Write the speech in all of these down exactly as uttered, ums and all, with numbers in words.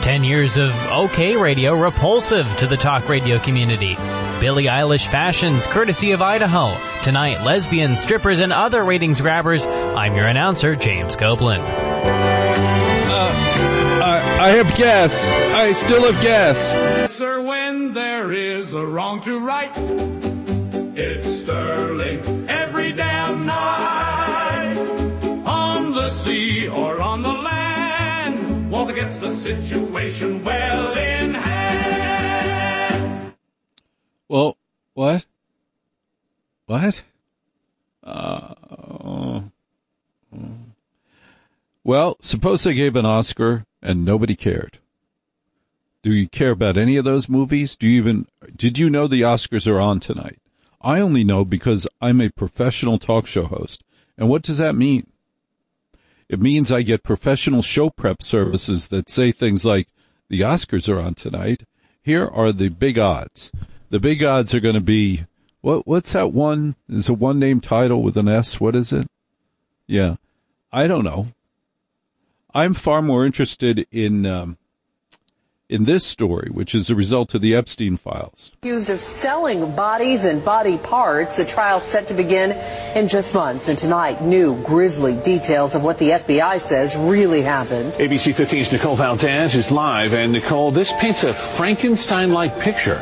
Ten years of okay radio repulsive to the talk radio community. Billie Eilish fashions courtesy of Idaho. Tonight, lesbians, strippers, and other ratings grabbers. I'm your announcer, James Copeland. Uh, I, I have gas. I still have gas. Sir, when there is a wrong to right, it's Sterling every damn night. On the sea or on the land, Walter gets the situation well in hand. Well, what? What? Uh, oh. Well, suppose they gave an Oscar and nobody cared. Do you care about any of those movies? Do you even, did you know the Oscars are on tonight? I only know because I'm a professional talk show host. And what does that mean? It means I get professional show prep services that say things like, the Oscars are on tonight. Here are the big odds. The big odds are going to be, what? what's that one? Is a one-name title with an S? What is it? Yeah. I don't know. I'm far more interested in um, in this story, which is a result of the Epstein files. Accused of selling bodies and body parts, a trial set to begin in just months. And tonight, new grisly details of what the F B I says really happened. A B C fifteen's Nicole Valdez is live. And Nicole, this paints a Frankenstein-like picture.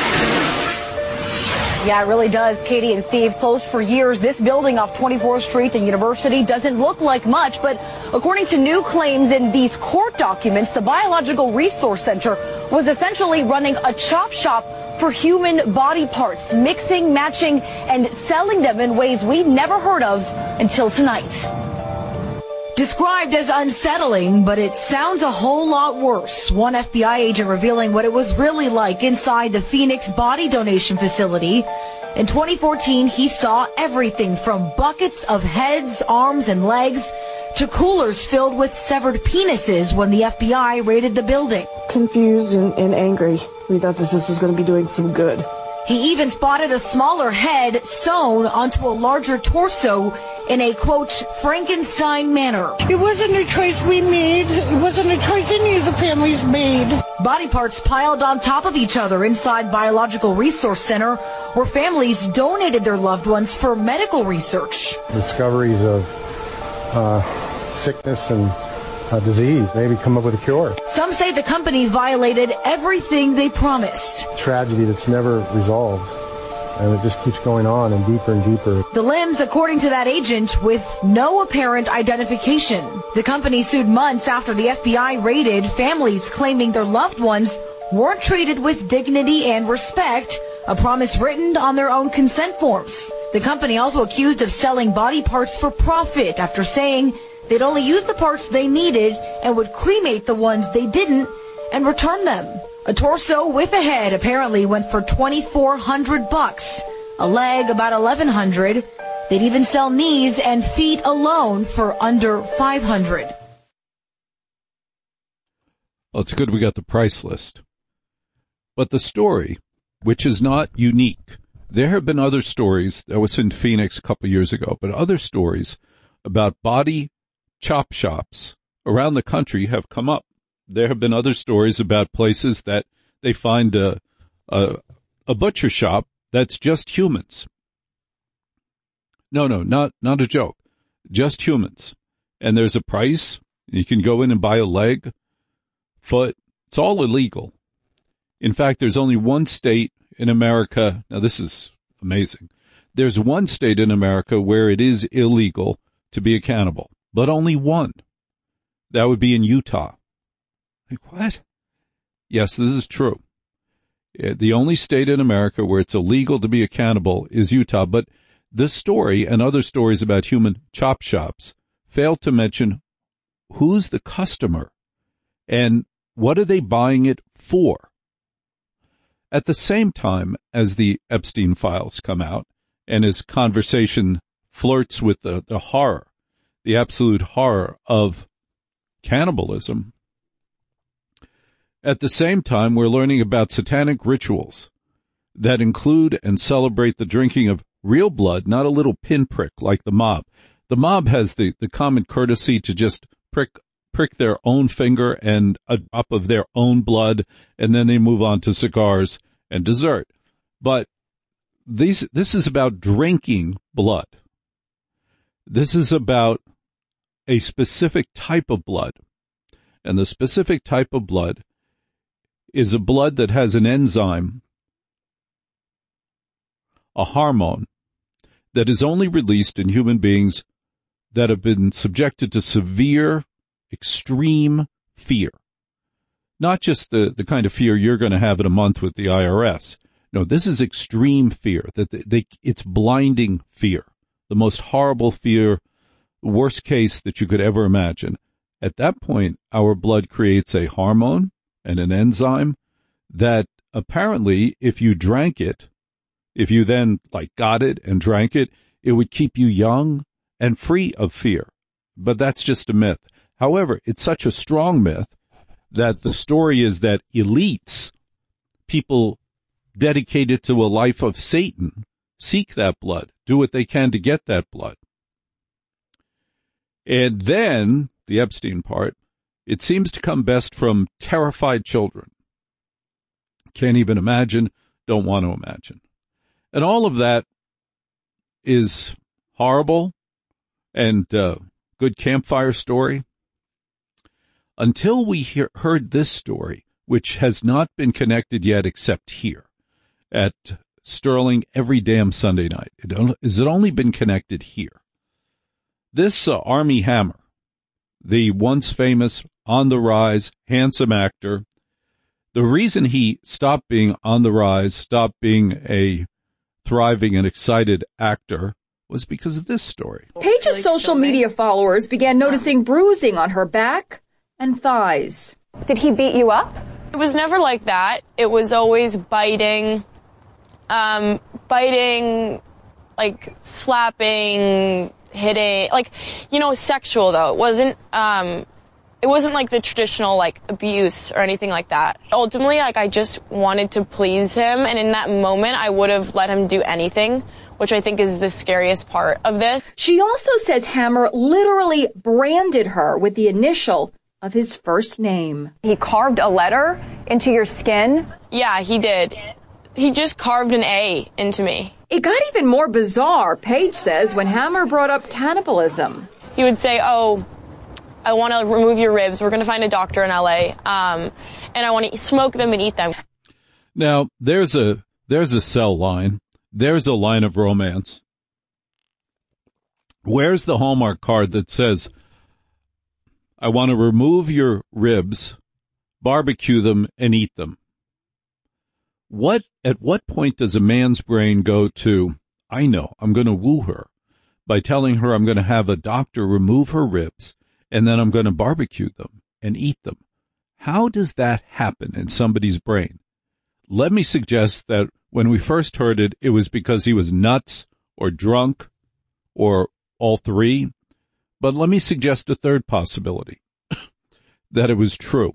Yeah, it really does. Katie and Steve, closed for years. This building off twenty-fourth street, the university, doesn't look like much, but according to new claims in these court documents, the Biological Resource Center was essentially running a chop shop for human body parts, mixing, matching, and selling them in ways we'd never heard of until tonight. Described as unsettling, but it sounds a whole lot worse. One F B I agent revealing what it was really like inside the Phoenix body donation facility. In twenty fourteen, he saw everything from buckets of heads, arms, and legs to coolers filled with severed penises when the F B I raided the building. Confused and, and angry. We thought this was going to be doing some good. He even spotted a smaller head sewn onto a larger torso in a, quote, Frankenstein manner. It wasn't a choice we made. It wasn't a choice any of the families made. Body parts piled on top of each other inside Biological Resource Center, where families donated their loved ones for medical research. Discoveries of uh, sickness and uh, disease, maybe come up with a cure. Some say the company violated everything they promised. Tragedy that's never resolved. And it just keeps going on and deeper and deeper. The limbs, according to that agent, with no apparent identification. The company sued months after the F B I raided, families claiming their loved ones weren't treated with dignity and respect, a promise written on their own consent forms. The company also accused of selling body parts for profit after saying they'd only use the parts they needed and would cremate the ones they didn't and return them. A torso with a head apparently went for twenty-four hundred bucks. A leg about eleven hundred. They'd even sell knees and feet alone for under five hundred. Well, it's good we got the price list. But the story, which is not unique, there have been other stories. That was in Phoenix a couple of years ago, but other stories about body chop shops around the country have come up. There have been other stories about places that they find a, a, a butcher shop that's just humans. No, no, not, not a joke. Just humans. And there's a price. You can go in and buy a leg, foot. It's all illegal. In fact, there's only one state in America. Now, this is amazing. There's one state in America where it is illegal to be a cannibal, but only one. That would be in Utah. Like, what? Yes, this is true. The only state in America where it's illegal to be a cannibal is Utah. But this story and other stories about human chop shops fail to mention who's the customer and what are they buying it for. At the same time as the Epstein files come out and as conversation flirts with the, the horror, the absolute horror of cannibalism, at the same time, we're learning about satanic rituals that include and celebrate the drinking of real blood, not a little pinprick like the mob. The mob has the, the common courtesy to just prick prick their own finger and a drop of their own blood, and then they move on to cigars and dessert. But these, this is about drinking blood. This is about a specific type of blood. And the specific type of blood is a blood that has an enzyme, a hormone, that is only released in human beings that have been subjected to severe, extreme fear. Not just the, the kind of fear you're going to have in a month with the I R S. No, this is extreme fear. That they, they, it's blinding fear. The most horrible fear, worst case that you could ever imagine. At that point, our blood creates a hormone and an enzyme that apparently, if you drank it, if you then like got it and drank it, it would keep you young and free of fear. But that's just a myth. However, it's such a strong myth that the story is that elites, people dedicated to a life of Satan, seek that blood, do what they can to get that blood. And then, the Epstein part, it seems to come best from terrified children. Can't even imagine, don't want to imagine. And all of that is horrible and uh, good campfire story. Until we hear, heard this story, which has not been connected yet except here at Sterling every damn Sunday night. It has it only been connected here. This uh, Armie Hammer, the once famous, on the rise, handsome actor, the reason he stopped being on the rise, stopped being a thriving and excited actor, was because of this story. Paige's social media followers began noticing bruising on her back and thighs. Did he beat you up? It was never like that. It was always biting, um, biting, like slapping, hitting, like, you know, sexual though. It wasn't, um, it wasn't like the traditional like abuse or anything like that. Ultimately, like I just wanted to please him, and in that moment I would have let him do anything, which I think is the scariest part of this. She also says Hammer literally branded her with the initial of his first name. He carved a letter into your skin? Yeah, he did. He just carved an A into me. It got even more bizarre, Paige says, when Hammer brought up cannibalism. He would say, oh, I want to remove your ribs. We're going to find a doctor in L A, um, and I want to smoke them and eat them. Now, there's a there's a cell line. There's a line of romance. Where's the Hallmark card that says, I want to remove your ribs, barbecue them, and eat them? What, at what point does a man's brain go to, I know, I'm going to woo her by telling her I'm going to have a doctor remove her ribs, and then I'm going to barbecue them and eat them? How does that happen in somebody's brain? Let me suggest that when we first heard it, it was because he was nuts or drunk or all three. But let me suggest a third possibility, that it was true,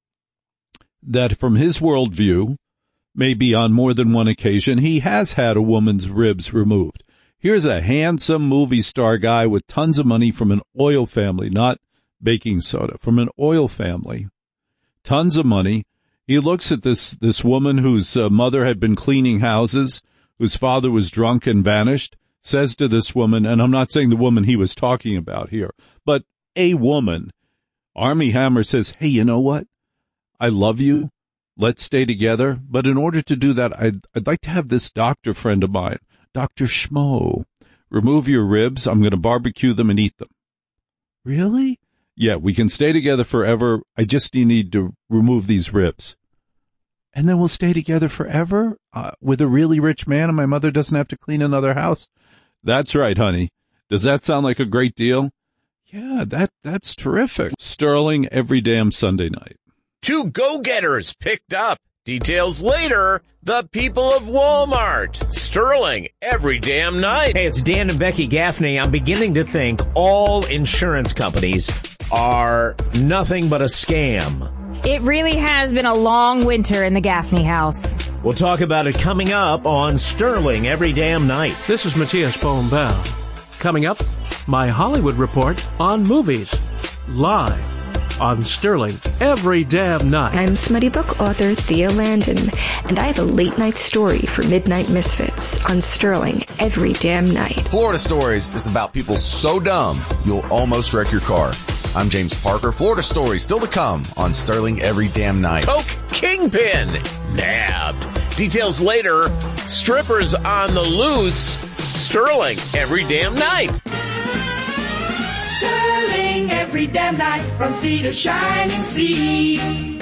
that from his worldview, maybe on more than one occasion, he has had a woman's ribs removed. Here's a handsome movie star guy with tons of money from an oil family, not baking soda, from an oil family, tons of money. He looks at this, this woman whose uh, mother had been cleaning houses, whose father was drunk and vanished, says to this woman, and I'm not saying the woman he was talking about here, but a woman, Armie Hammer says, hey, you know what? I love you. Let's stay together. But in order to do that, I'd, I'd like to have this doctor friend of mine, Doctor Schmo, remove your ribs. I'm going to barbecue them and eat them. Really? Yeah, we can stay together forever. I just need to remove these ribs. And then we'll stay together forever uh, with a really rich man, and my mother doesn't have to clean another house. That's right, honey. Does that sound like a great deal? Yeah, that that's terrific. Sterling every damn Sunday night. Two go-getters picked up. Details later. The people of Walmart. Sterling every damn night. Hey, it's Dan and Becky Gaffney. I'm beginning to think all insurance companies are nothing but a scam. It really has been a long winter in the Gaffney house. We'll talk about it coming up on Sterling every damn night. This is Matthias Bohm-Bell. Coming up, my Hollywood report on movies. Live on Sterling every damn night. I'm smutty book author Thea Landon, and I have a late night story for Midnight Misfits on Sterling every damn night. Florida Stories is about people so dumb you'll almost wreck your car. I'm James Parker. Florida Stories still to come on Sterling every damn night. Coke Kingpin nabbed. Details later. Strippers on the loose. Sterling every damn night. Sterling every damn night from sea to shining sea.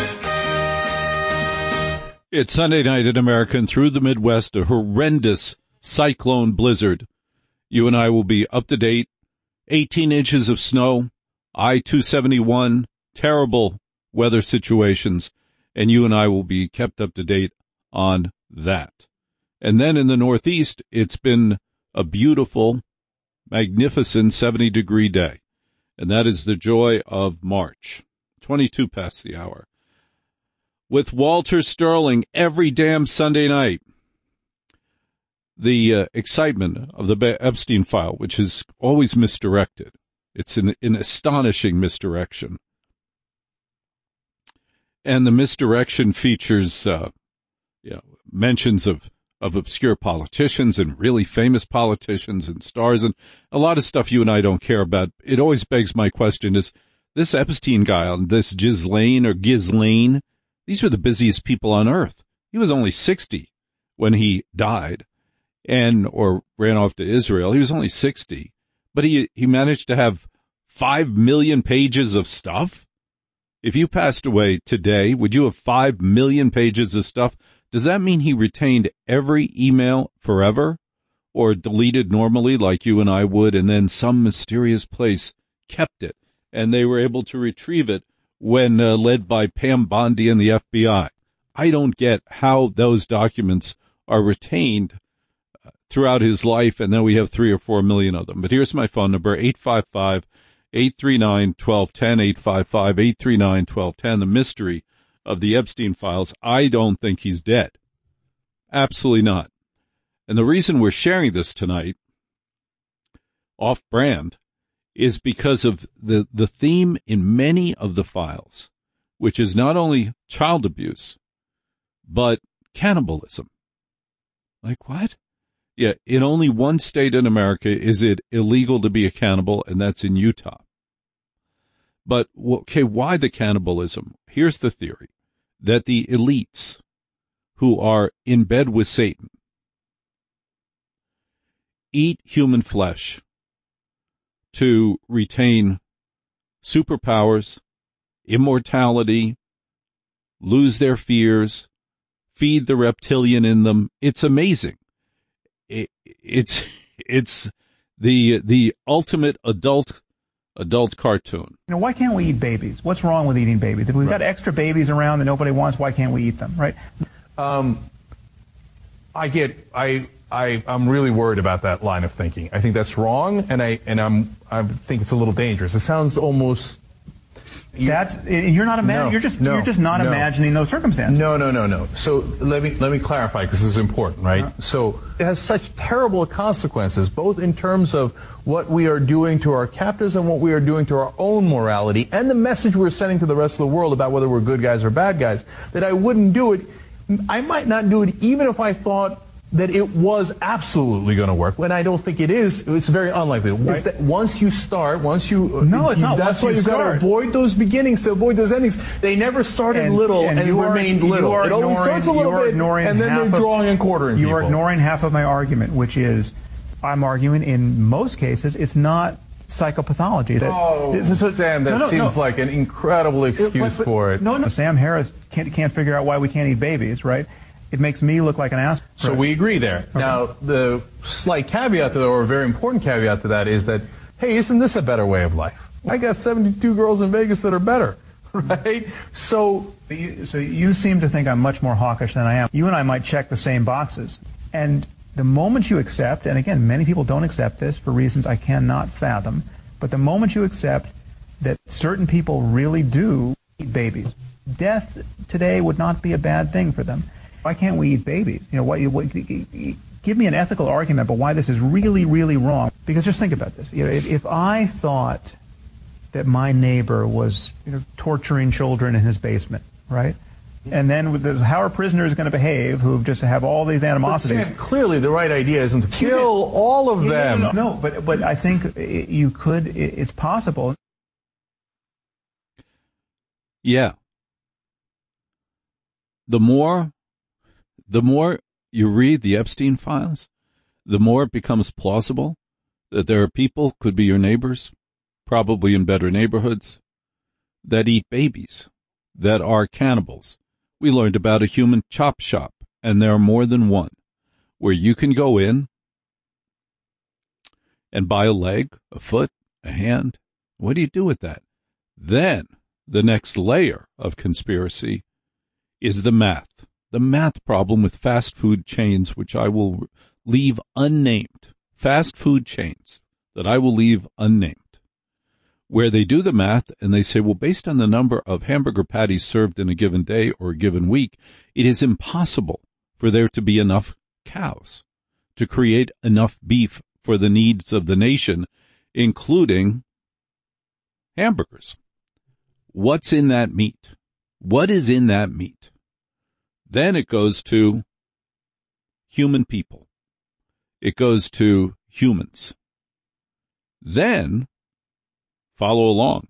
It's Sunday night in America, and through the Midwest, a horrendous cyclone blizzard. You and I will be up to date. eighteen inches of snow, I two seventy-one, terrible weather situations, and you and I will be kept up to date on that. And then in the Northeast, it's been a beautiful, magnificent seventy-degree day, and that is the joy of March. twenty-two past the hour. With Walter Sterling every damn Sunday night. The uh, excitement of the Epstein file, which is always misdirected. It's an, an astonishing misdirection. And the misdirection features uh, you know, mentions of, of obscure politicians and really famous politicians and stars and a lot of stuff you and I don't care about. It always begs my question, is this Epstein guy on this Ghislaine or Ghislaine, these are the busiest people on earth. He was only sixty when he died and or ran off to Israel. He was only sixty, but he he managed to have five million pages of stuff. If you passed away today, would you have five million pages of stuff? Does that mean he retained every email forever or deleted normally like you and I would, and then some mysterious place kept it and they were able to retrieve it when uh, led by Pam Bondi and the F B I? I don't get how those documents are retained uh, throughout his life, and then we have three or four million of them. But here's my phone number, eight five five, eight three nine, one two one zero, eight five five, eight three nine, one two one zero. The mystery of the Epstein files. I don't think he's dead. Absolutely not. And the reason we're sharing this tonight, off-brand, is because of the, the theme in many of the files, which is not only child abuse, but cannibalism. Like what? Yeah, in only one state in America is it illegal to be a cannibal, and that's in Utah. But, okay, why the cannibalism? Here's the theory, that the elites who are in bed with Satan eat human flesh to retain superpowers, immortality, lose their fears, feed the reptilian in them. It's amazing. It, it's it's the the ultimate adult adult cartoon. You know, why can't we eat babies? What's wrong with eating babies? If we've right. got extra babies around that nobody wants, why can't we eat them? Right? Um, I get I. I, I'm really worried about that line of thinking. I think that's wrong, and I and I'm I think it's a little dangerous. It sounds almost. You, that's you're not imagining. No, you're just no, you're just not no. imagining those circumstances. No, no, no, no. So let me let me clarify, because this is important, right? Uh-huh. So it has such terrible consequences, both in terms of what we are doing to our captors and what we are doing to our own morality, and the message we're sending to the rest of the world about whether we're good guys or bad guys. That I wouldn't do it. I might not do it even if I thought that it was absolutely going to work. When I don't think it is, it's very unlikely. Right. That once you start, once you... No, it's not That's once why you've got to avoid those beginnings, to avoid those endings. They never started and, little and, and remained are, little. It always starts a little bit, and then they're drawing and quartering You people. are ignoring half of my argument, which is, I'm arguing in most cases, it's not psychopathology. That, oh, so, Sam, that no, no, seems no. like an incredible excuse it, but, but, for it. No, no. Sam Harris can't, can't figure out why we can't eat babies, right? It makes me look like an ass. So we agree there. Okay. Now, the slight caveat to that, or a very important caveat to that, is that, hey, isn't this a better way of life? I got seventy-two girls in Vegas that are better, right? So, you, so you seem to think I'm much more hawkish than I am. You and I might check the same boxes. And the moment you accept, and again, many people don't accept this for reasons I cannot fathom, but the moment you accept that certain people really do eat babies, death today would not be a bad thing for them. Why can't we eat babies? You know, what, what, give me an ethical argument about why this is really, really wrong. Because just think about this. You know, if, if I thought that my neighbor was, you know, torturing children in his basement, right? And then with the, how are prisoners going to behave who just have all these animosities? Sam, clearly the right idea isn't to kill all of Yeah, them. No, no, no, but but I think it, you could. It, it's possible. Yeah. The more, the more you read the Epstein files, the more it becomes plausible that there are people, could be your neighbors, probably in better neighborhoods, that eat babies, that are cannibals. We learned about a human chop shop, and there are more than one, where you can go in and buy a leg, a foot, a hand. What do you do with that? Then the next layer of conspiracy is the math. The math problem with fast food chains, which I will leave unnamed. Fast food chains that I will leave unnamed. Where they do the math and they say, well, based on the number of hamburger patties served in a given day or a given week, it is impossible for there to be enough cows to create enough beef for the needs of the nation, including hamburgers. What's in that meat? What is in that meat? Then it goes to human people. It goes to humans. Then follow along.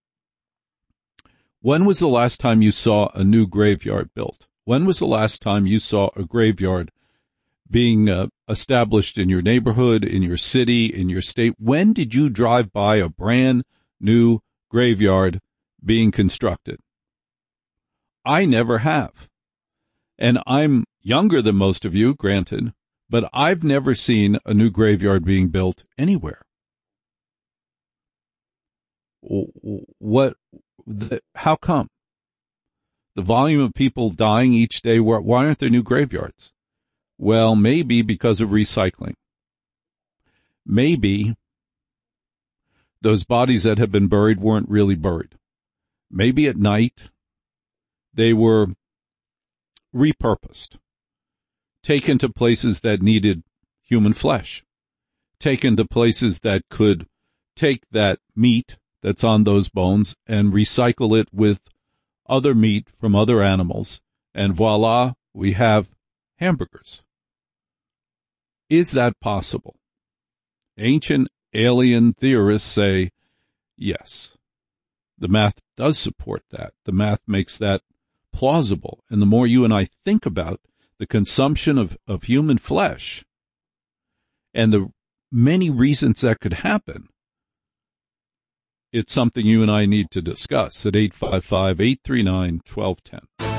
When was the last time you saw a new graveyard built? When was the last time you saw a graveyard being uh, established in your neighborhood, in your city, in your state? When did you drive by a brand new graveyard being constructed? I never have. And I'm younger than most of you, granted, but I've never seen a new graveyard being built anywhere. What, how come? The volume of people dying each day, why aren't there new graveyards? Well, maybe because of recycling. Maybe those bodies that have been buried weren't really buried. Maybe at night they were repurposed, taken to places that needed human flesh, taken to places that could take that meat that's on those bones and recycle it with other meat from other animals, and voila, we have hamburgers. Is that possible? Ancient alien theorists say yes. The math does support that. The math makes that plausible. And the more you and I think about the consumption of, of human flesh and the many reasons that could happen, it's something you and I need to discuss at eight five five, eight three nine, one two one zero.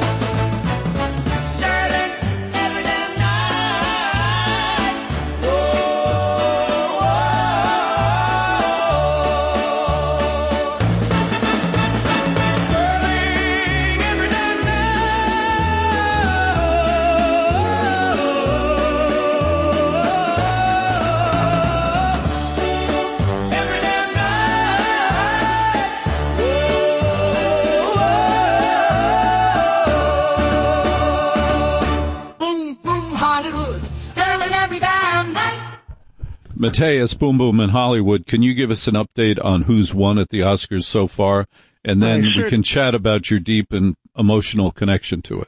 Mateus, Boom Boom in Hollywood, can you give us an update on who's won at the Oscars so far? And then sure. we can chat about your deep and emotional connection to it.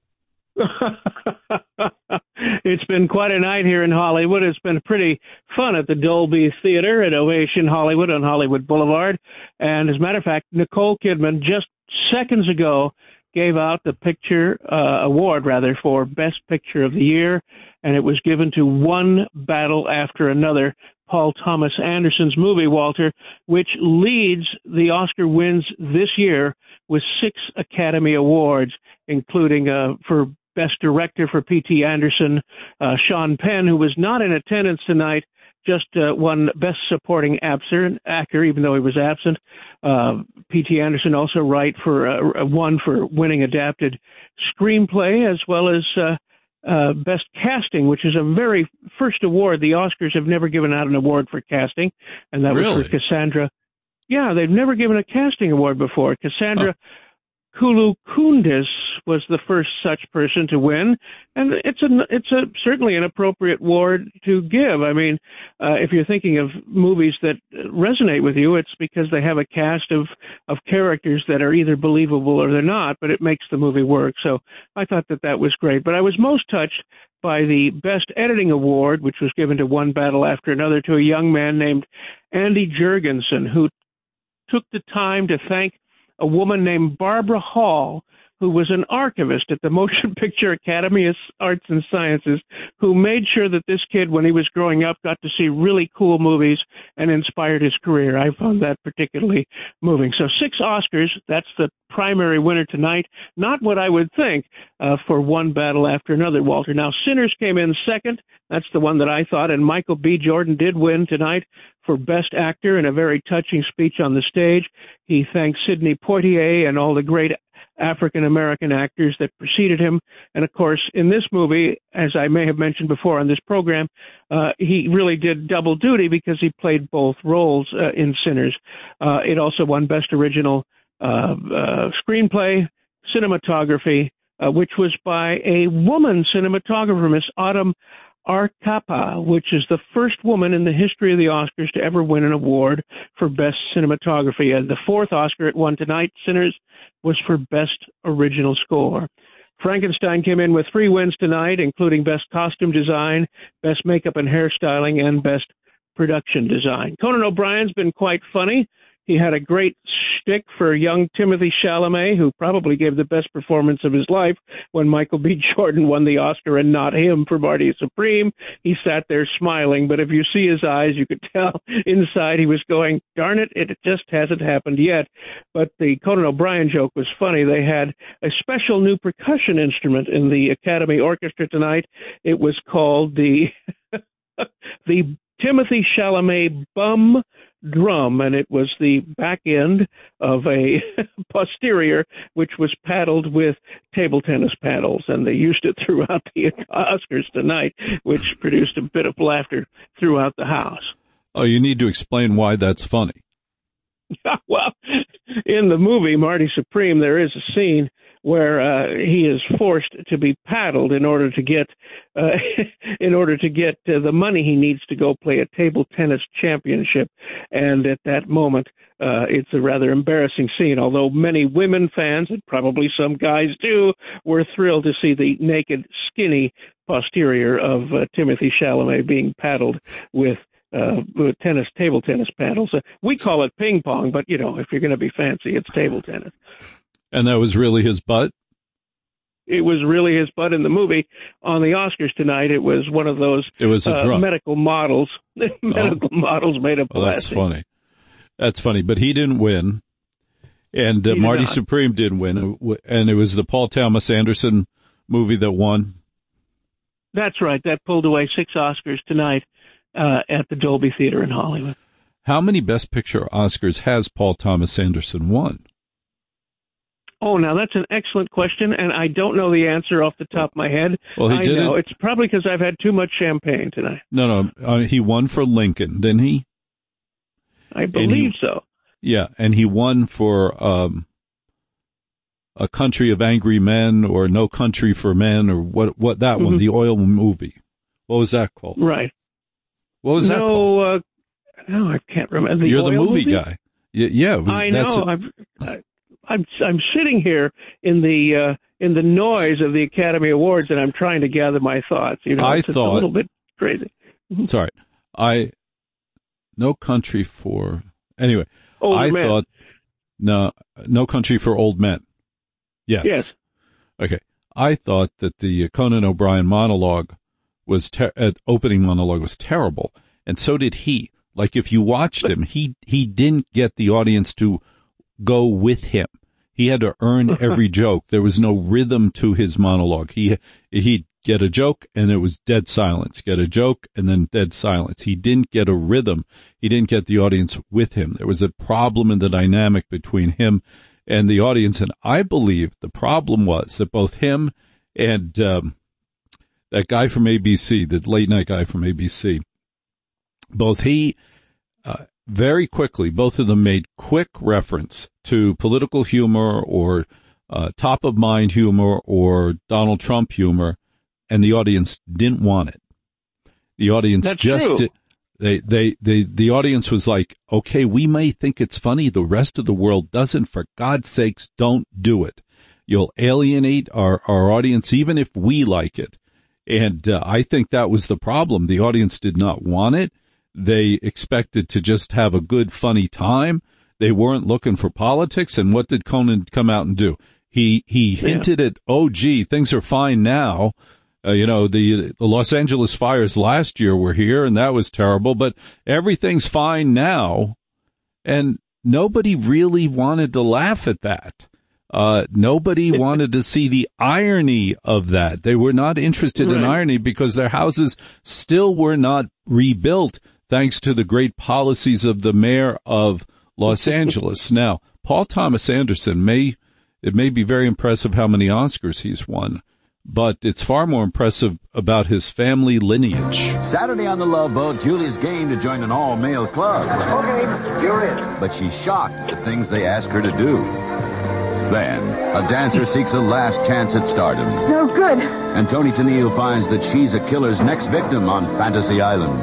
It's been quite a night here in Hollywood. It's been pretty fun at the Dolby Theater at Ovation Hollywood on Hollywood Boulevard. And as a matter of fact, Nicole Kidman just seconds ago gave out the picture uh, award, rather, for Best Picture of the Year, and it was given to One Battle After Another, Paul Thomas Anderson's movie, Walter, which leads the Oscar wins this year with six Academy Awards, including uh, for Best Director for P T Anderson, uh, Sean Penn, who was not in attendance tonight, just uh, won Best Supporting Actor, even though he was absent. Uh, P T Anderson also right for uh, won for winning adapted screenplay, as well as uh, uh, Best Casting, which is a very first award. The Oscars have never given out an award for casting, and that really? was for Cassandra. Yeah, they've never given a casting award before. Cassandra oh. Koulikoundas was the first such person to win, and it's a it's a certainly an appropriate award to give. I mean, uh, if you're thinking of movies that resonate with you, it's because they have a cast of of characters that are either believable or they're not, but it makes the movie work. So I thought that that was great. But I was most touched by the Best Editing Award, which was given to One Battle After Another, to a young man named Andy Jurgensen, who took the time to thank a woman named Barbara Hall, who was an archivist at the Motion Picture Academy of Arts and Sciences, who made sure that this kid, when he was growing up, got to see really cool movies and inspired his career. I found that particularly moving. So six Oscars, that's the primary winner tonight. Not what I would think uh, for One Battle After Another, Walter. Now, Sinners came in second. That's the one that I thought, and Michael B. Jordan did win tonight for Best Actor in a very touching speech on the stage. He thanked Sidney Poitier and all the great African-American actors that preceded him. And, of course, in this movie, as I may have mentioned before on this program, uh, he really did double duty because he played both roles uh, in Sinners. Uh, it also won Best Original uh, uh, Screenplay, Cinematography, uh, which was by a woman cinematographer, Miss Autumn Arcapa, which is the first woman in the history of the Oscars to ever win an award for Best Cinematography. And the fourth Oscar it won tonight, Sinners, was for Best Original Score. Frankenstein came in with three wins tonight, including Best Costume Design, Best Makeup and Hairstyling, and Best Production Design. Conan O'Brien's been quite funny. He had a great shtick for young Timothy Chalamet, who probably gave the best performance of his life when Michael B. Jordan won the Oscar and not him for Marty Supreme. He sat there smiling, but if you see his eyes, you could tell inside he was going, darn it, it just hasn't happened yet. But the Conan O'Brien joke was funny. They had a special new percussion instrument in the Academy Orchestra tonight. It was called the the Timothy Chalamet Bum Drum, and it was the back end of a posterior which was paddled with table tennis paddles, and they used it throughout the Oscars tonight, which produced a bit of laughter throughout the house. Oh, you need to explain why that's funny. Well, in the movie Marty Supreme, there is a scene where uh, he is forced to be paddled in order to get uh, in order to get uh, the money he needs to go play a table tennis championship. And at that moment, uh, it's a rather embarrassing scene, although many women fans, and probably some guys too, were thrilled to see the naked, skinny posterior of uh, Timothy Chalamet being paddled with Uh, tennis, table tennis paddles. Uh, we call it ping pong, but, you know, if you're going to be fancy, it's table tennis. And that was really his butt? It was really his butt in the movie. On the Oscars tonight, it was one of those it was a uh, medical models, medical oh. models made of plastic. Well, that's funny. That's funny. But he didn't win. And uh, Marty not. Supreme didn't win. And it was the Paul Thomas Anderson movie that won? That's right. That pulled away six Oscars tonight. Uh, at the Dolby Theater in Hollywood. How many Best Picture Oscars has Paul Thomas Anderson won? Oh, now that's an excellent question, and I don't know the answer off the top of my head. Well, he I did know. it. It's probably because I've had too much champagne tonight. No, no. Uh, he won for Lincoln, didn't he? I believe he, so. Yeah, and he won for um, A Country of Angry Men or No Country for Men or what, what that mm-hmm. one, the oil movie. What was that called? Right. What was that no, called? Uh, no, I can't remember. The You're the movie, movie guy. Yeah, yeah. It was, I that's know. a, I'm, I, I'm, I'm sitting here in the uh, in the noise of the Academy Awards, and I'm trying to gather my thoughts. You know, I it's, thought it's a little bit crazy. Sorry, I No Country for anyway. Old I men. thought no, No Country for Old Men. Yes. Yes. Okay. I thought that the Conan O'Brien monologue was ter- uh, opening monologue was terrible, and so did he. Like if you watched him, he he didn't get the audience to go with him. He had to earn every joke. There was no rhythm to his monologue. He he'd get a joke and it was dead silence. Get a joke and then dead silence. He didn't get a rhythm. He didn't get the audience with him. There was a problem in the dynamic between him and the audience, and I believe the problem was that both him and um, that guy from A B C, the late night guy from A B C, both he, uh, very quickly, both of them made quick reference to political humor or uh, top-of-mind humor or Donald Trump humor, and the audience didn't want it. The audience That's just true. did, they, they, they, the audience was like, okay, we may think it's funny. The rest of the world doesn't. For God's sakes, don't do it. You'll alienate our, our audience, even if we like it. And uh, I think that was the problem. The audience did not want it. They expected to just have a good, funny time. They weren't looking for politics. And what did Conan come out and do? He, he hinted yeah. at, oh, gee, things are fine now. Uh, you know, the, the Los Angeles fires last year were here, and that was terrible, but everything's fine now. And nobody really wanted to laugh at that. Uh, nobody wanted to see the irony of that. They were not interested right. in irony because their houses still were not rebuilt thanks to the great policies of the mayor of Los Angeles. Now, Paul Thomas Anderson may, it may be very impressive how many Oscars he's won, but it's far more impressive about his family lineage. Saturday on the Love Boat, Julie's game to join an all-male club. Okay, you're in. But she's shocked at the things they ask her to do. Then, a dancer seeks a last chance at stardom. No good. And Tony Tennille finds that she's a killer's next victim on Fantasy Island.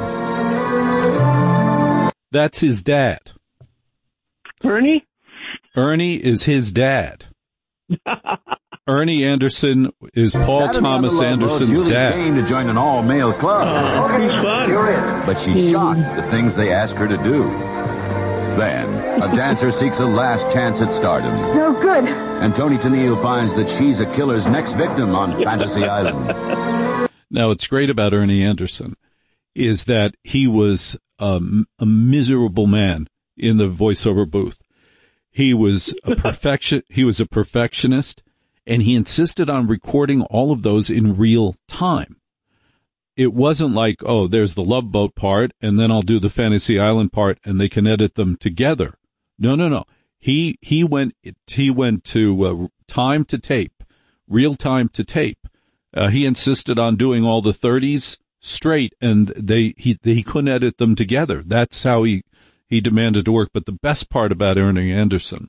That's his dad. Ernie? Ernie is his dad. Ernie Anderson is Paul Saturday Thomas Anderson's Julie's dad. Game to join an all-male club. Oh, okay, he's fun. You're in. But she's shocked at the things they ask her to do. Then, a dancer seeks a last chance at stardom. No good. And Tony Tennille finds that she's a killer's next victim on Fantasy Island. Now, what's great about Ernie Anderson is that he was um, a miserable man in the voiceover booth. He was a perfection. He was a perfectionist, and he insisted on recording all of those in real time. It wasn't like, oh, there's the Love Boat part, and then I'll do the Fantasy Island part, and they can edit them together. No, no, no. He he went he went to uh, time to tape, real time to tape. Uh, he insisted on doing all the thirties straight, and they he he couldn't edit them together. That's how he he demanded to work. But the best part about Ernie Anderson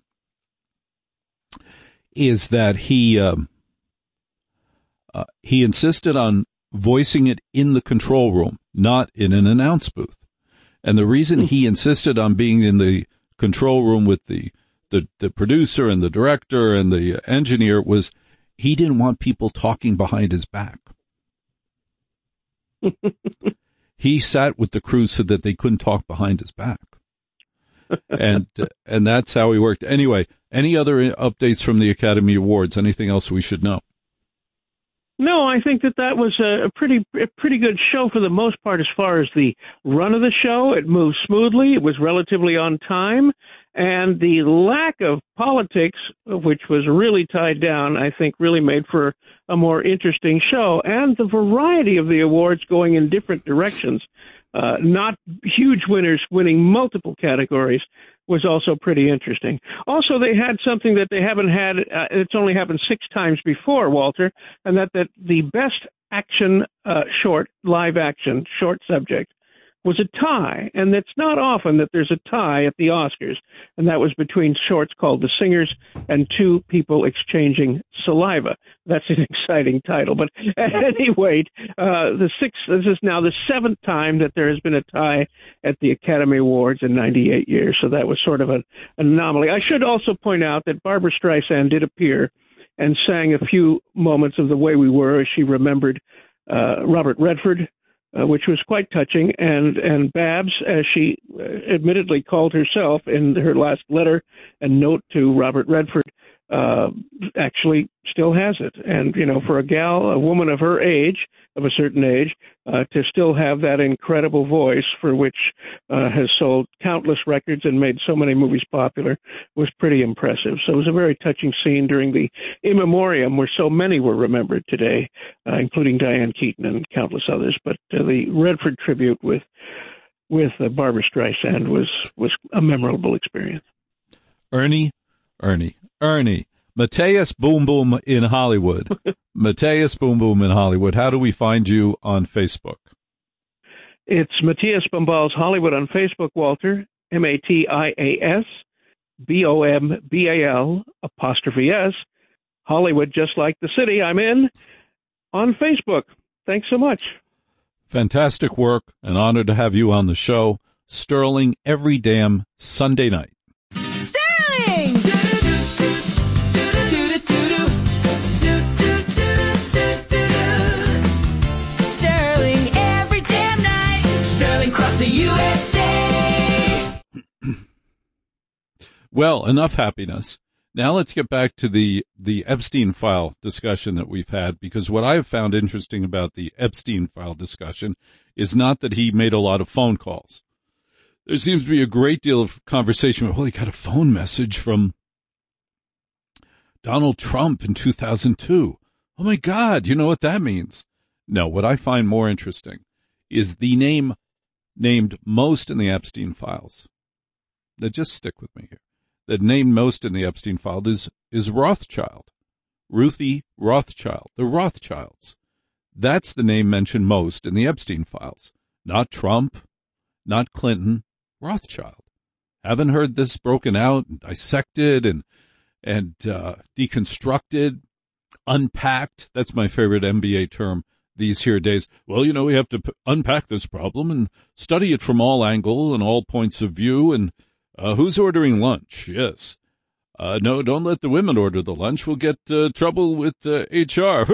is that he um, uh, he insisted on voicing it in the control room, not in an announce booth. And the reason he insisted on being in the control room with the, the, the producer and the director and the engineer was he didn't want people talking behind his back. He sat with the crew so that they couldn't talk behind his back. And, and that's how he worked. Anyway, any other updates from the Academy Awards? Anything else we should know? No, I think that that was a pretty a pretty good show for the most part as far as the run of the show. It moved smoothly. It was relatively on time. And the lack of politics, which was really tied down, I think really made for a more interesting show. And the variety of the awards going in different directions, uh, not huge winners winning multiple categories, was also pretty interesting. Also, they had something that they haven't had, uh, it's only happened six times before, Walter, and that, that the best action uh, short, live action, short subject was a tie. And it's not often that there's a tie at the Oscars. And that was between shorts called The Singers and two people exchanging saliva. That's an exciting title. But at any rate, uh, the sixth, this is now the seventh time that there has been a tie at the Academy Awards in ninety-eight years. So that was sort of an anomaly. I should also point out that Barbra Streisand did appear and sang a few moments of The Way We Were as she remembered uh, Robert Redford, Uh, which was quite touching, and, and Babs, as she uh, admittedly called herself in her last letter and note to Robert Redford, uh, actually still has it. And, you know, for a gal, a woman of her age, of a certain age, uh, to still have that incredible voice for which uh, has sold countless records and made so many movies popular was pretty impressive. So it was a very touching scene during the In Memoriam where so many were remembered today, uh, including Diane Keaton and countless others. But uh, the Redford tribute with with uh, Barbra Streisand was, was a memorable experience. Ernie, Ernie, Ernie. Mateus Boom Boom in Hollywood. Mateus Boom Boom in Hollywood. How do we find you on Facebook? It's Matthias Bombals Hollywood on Facebook, Walter. M A T I A S B O M B A L apostrophe S Hollywood, just like the city I'm in, on Facebook. Thanks so much. Fantastic work. An honor to have you on the show. Sterling every damn Sunday night. Sterling! Sterling every damn night. Sterling across the U S A. Well, enough happiness. Now let's get back to the, the Epstein file discussion that we've had, because what I have found interesting about the Epstein file discussion is not that he made a lot of phone calls. There seems to be a great deal of conversation. Well, he got a phone message from Donald Trump in two thousand two. Oh my God, you know what that means? No, what I find more interesting is the name named most in the Epstein files. Now just stick with me here. That named most in the Epstein file is, is Rothschild. Ruthie Rothschild. The Rothschilds. That's the name mentioned most in the Epstein files. Not Trump, not Clinton, Rothschild. Haven't heard this broken out and dissected and, and, uh, deconstructed, unpacked. That's my favorite M B A term these here days. Well, you know, we have to p- unpack this problem and study it from all angle and all points of view and, Uh, who's ordering lunch? Yes. Uh, no, don't let the women order the lunch. We'll get, uh, trouble with, uh, H R.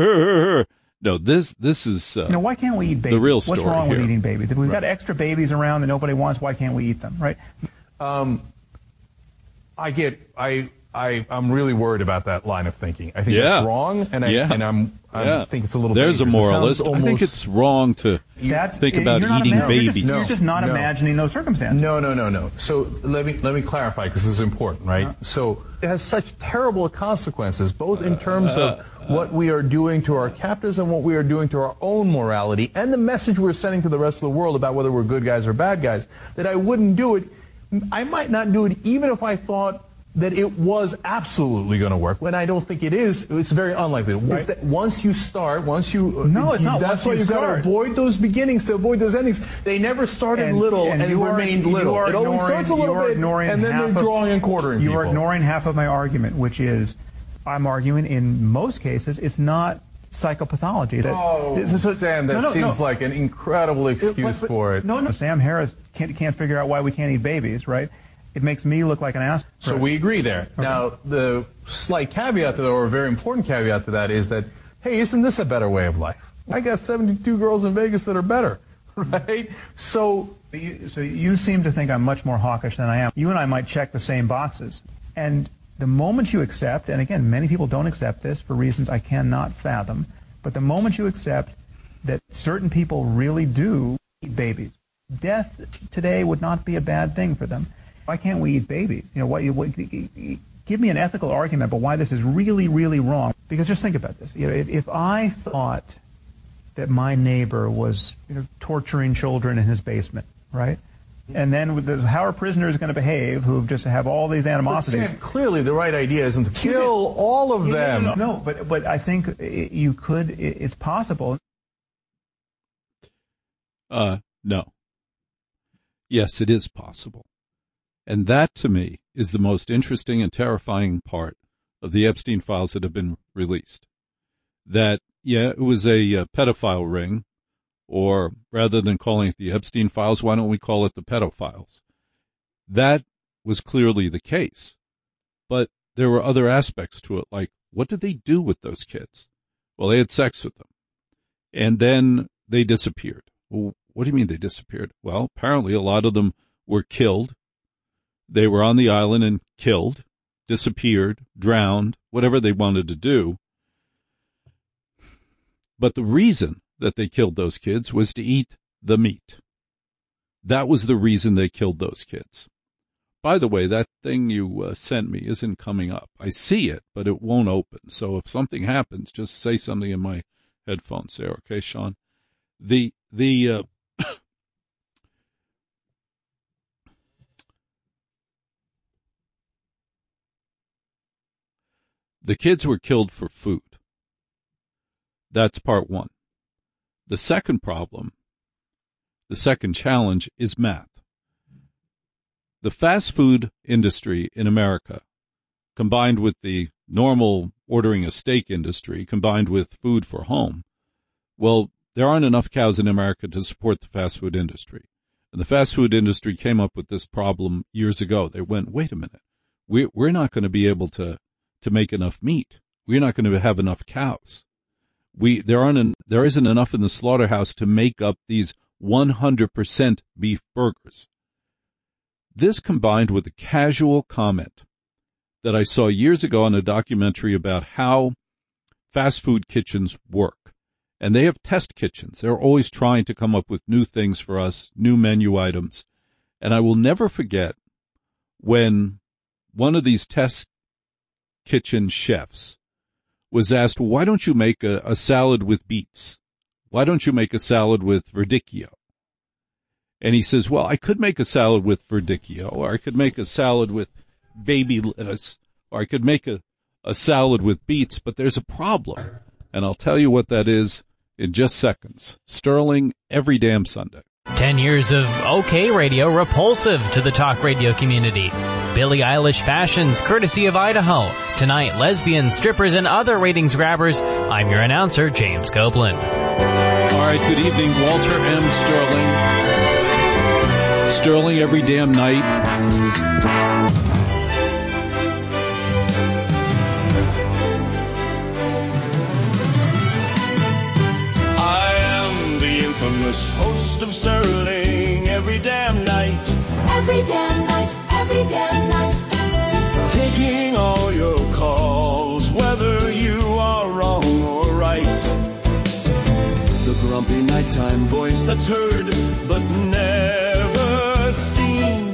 No, this, this is, uh, you know, why can't we eat babies? The real story. What's wrong here. with eating babies? If we've Right. got extra babies around that nobody wants, why can't we eat them, right? Um, I get, I, I, I'm really worried about that line of thinking. I think Yeah. it's wrong, and I, Yeah. and I'm, I Yeah. think it's a little. There's a dangerous. It sounds moralist. I think almost- it's wrong to That's, think about you're not eating ima- you're just- babies. You're just not No. imagining those circumstances. No, no, no, no. So let me let me clarify, because this is important, right? Uh-huh. So it has such terrible consequences, both in terms of what we are doing to our captors and what we are doing to our own morality, and the message we're sending to the rest of the world about whether we're good guys or bad guys, that I wouldn't do it. I might not do it even if I thought that it was absolutely going to work. When I don't think it is, it's very unlikely. Right. It's that once you start, once you No, it's you, not That's once why you you've got to start. avoid those beginnings to avoid those endings. They never started And- little and, and you are- remained you little. are It always ignoring- starts a little you are bit, ignoring and then half they're of- drawing and quartering You people. are ignoring half of my argument, which is, I'm arguing in most cases it's not psychopathology. That, Oh, it's- it's- Sam, that no, no, seems no. like an incredible excuse But- but- for it. No, no. Sam Harris can't, can't figure out why we can't eat babies, right? It makes me look like an ass. So we agree there. Now, the slight caveat to that, or a very important caveat to that, is that, hey, isn't this a better way of life? I got seventy-two girls in Vegas that are better, right? So, you, so you seem to think I'm much more hawkish than I am. You and I might check the same boxes. And the moment you accept, and again, many people don't accept this for reasons I cannot fathom, but the moment you accept that certain people really do eat babies, death today would not be a bad thing for them. Why can't we eat babies? You know, what, what, give me an ethical argument about why this is really, really wrong. Because just think about this. You know, if, if I thought that my neighbor was, you know, torturing children in his basement, right? And then with the, how are prisoners going to behave who just have all these animosities? Sam, clearly the right idea isn't to kill all of Yeah, them. No, no, but but I think it, you could. It, it's possible. Uh, no. Yes, it is possible. And that, to me, is the most interesting and terrifying part of the Epstein files that have been released. That, yeah, it was a, a pedophile ring, or rather than calling it the Epstein files, why don't we call it the pedophiles? That was clearly the case. But there were other aspects to it, like, what did they do with those kids? Well, they had sex with them. And then they disappeared. Well, what do you mean they disappeared? Well, apparently a lot of them were killed. They were on the island and killed, disappeared, drowned, whatever they wanted to do. But the reason that they killed those kids was to eat the meat. That was the reason they killed those kids. By the way, that thing you uh, sent me isn't coming up. I see it, but it won't open. So if something happens, just say something in my headphones there, okay, Sean? The, the, uh, the kids were killed for food. That's part one. The second problem, the second challenge is math. The fast food industry in America, combined with the normal ordering a steak industry combined with food for home. Well, there aren't enough cows in America to support the fast food industry. And the fast food industry came up with this problem years ago. They went, wait a minute, we're, we're not going to be able to, to make enough meat. We're not going to have enough cows. We, there aren't, an, there isn't enough in the slaughterhouse to make up these one hundred percent beef burgers. This combined with a casual comment that I saw years ago on a documentary about how fast food kitchens work. And they have test kitchens. They're always trying to come up with new things for us, new menu items. And I will never forget when one of these test kitchen chefs was asked, why don't you make a, a salad with beets? Why don't you make a salad with radicchio? And he says, well, I could make a salad with radicchio, or I could make a salad with baby lettuce, or I could make a, a salad with beets, but there's a problem. And I'll tell you what that is in just seconds. Sterling every damn Sunday. Ten years of OK radio repulsive to the talk radio community. Billie Eilish fashions courtesy of Idaho. Tonight, lesbians, strippers, and other ratings grabbers. I'm your announcer, James Copeland. All right, good evening, Walter M. Sterling. Sterling every damn night. Host of Sterling every damn night. Every damn night, every damn night. Taking all your calls, whether you are wrong or right. The grumpy nighttime voice that's heard but never seen.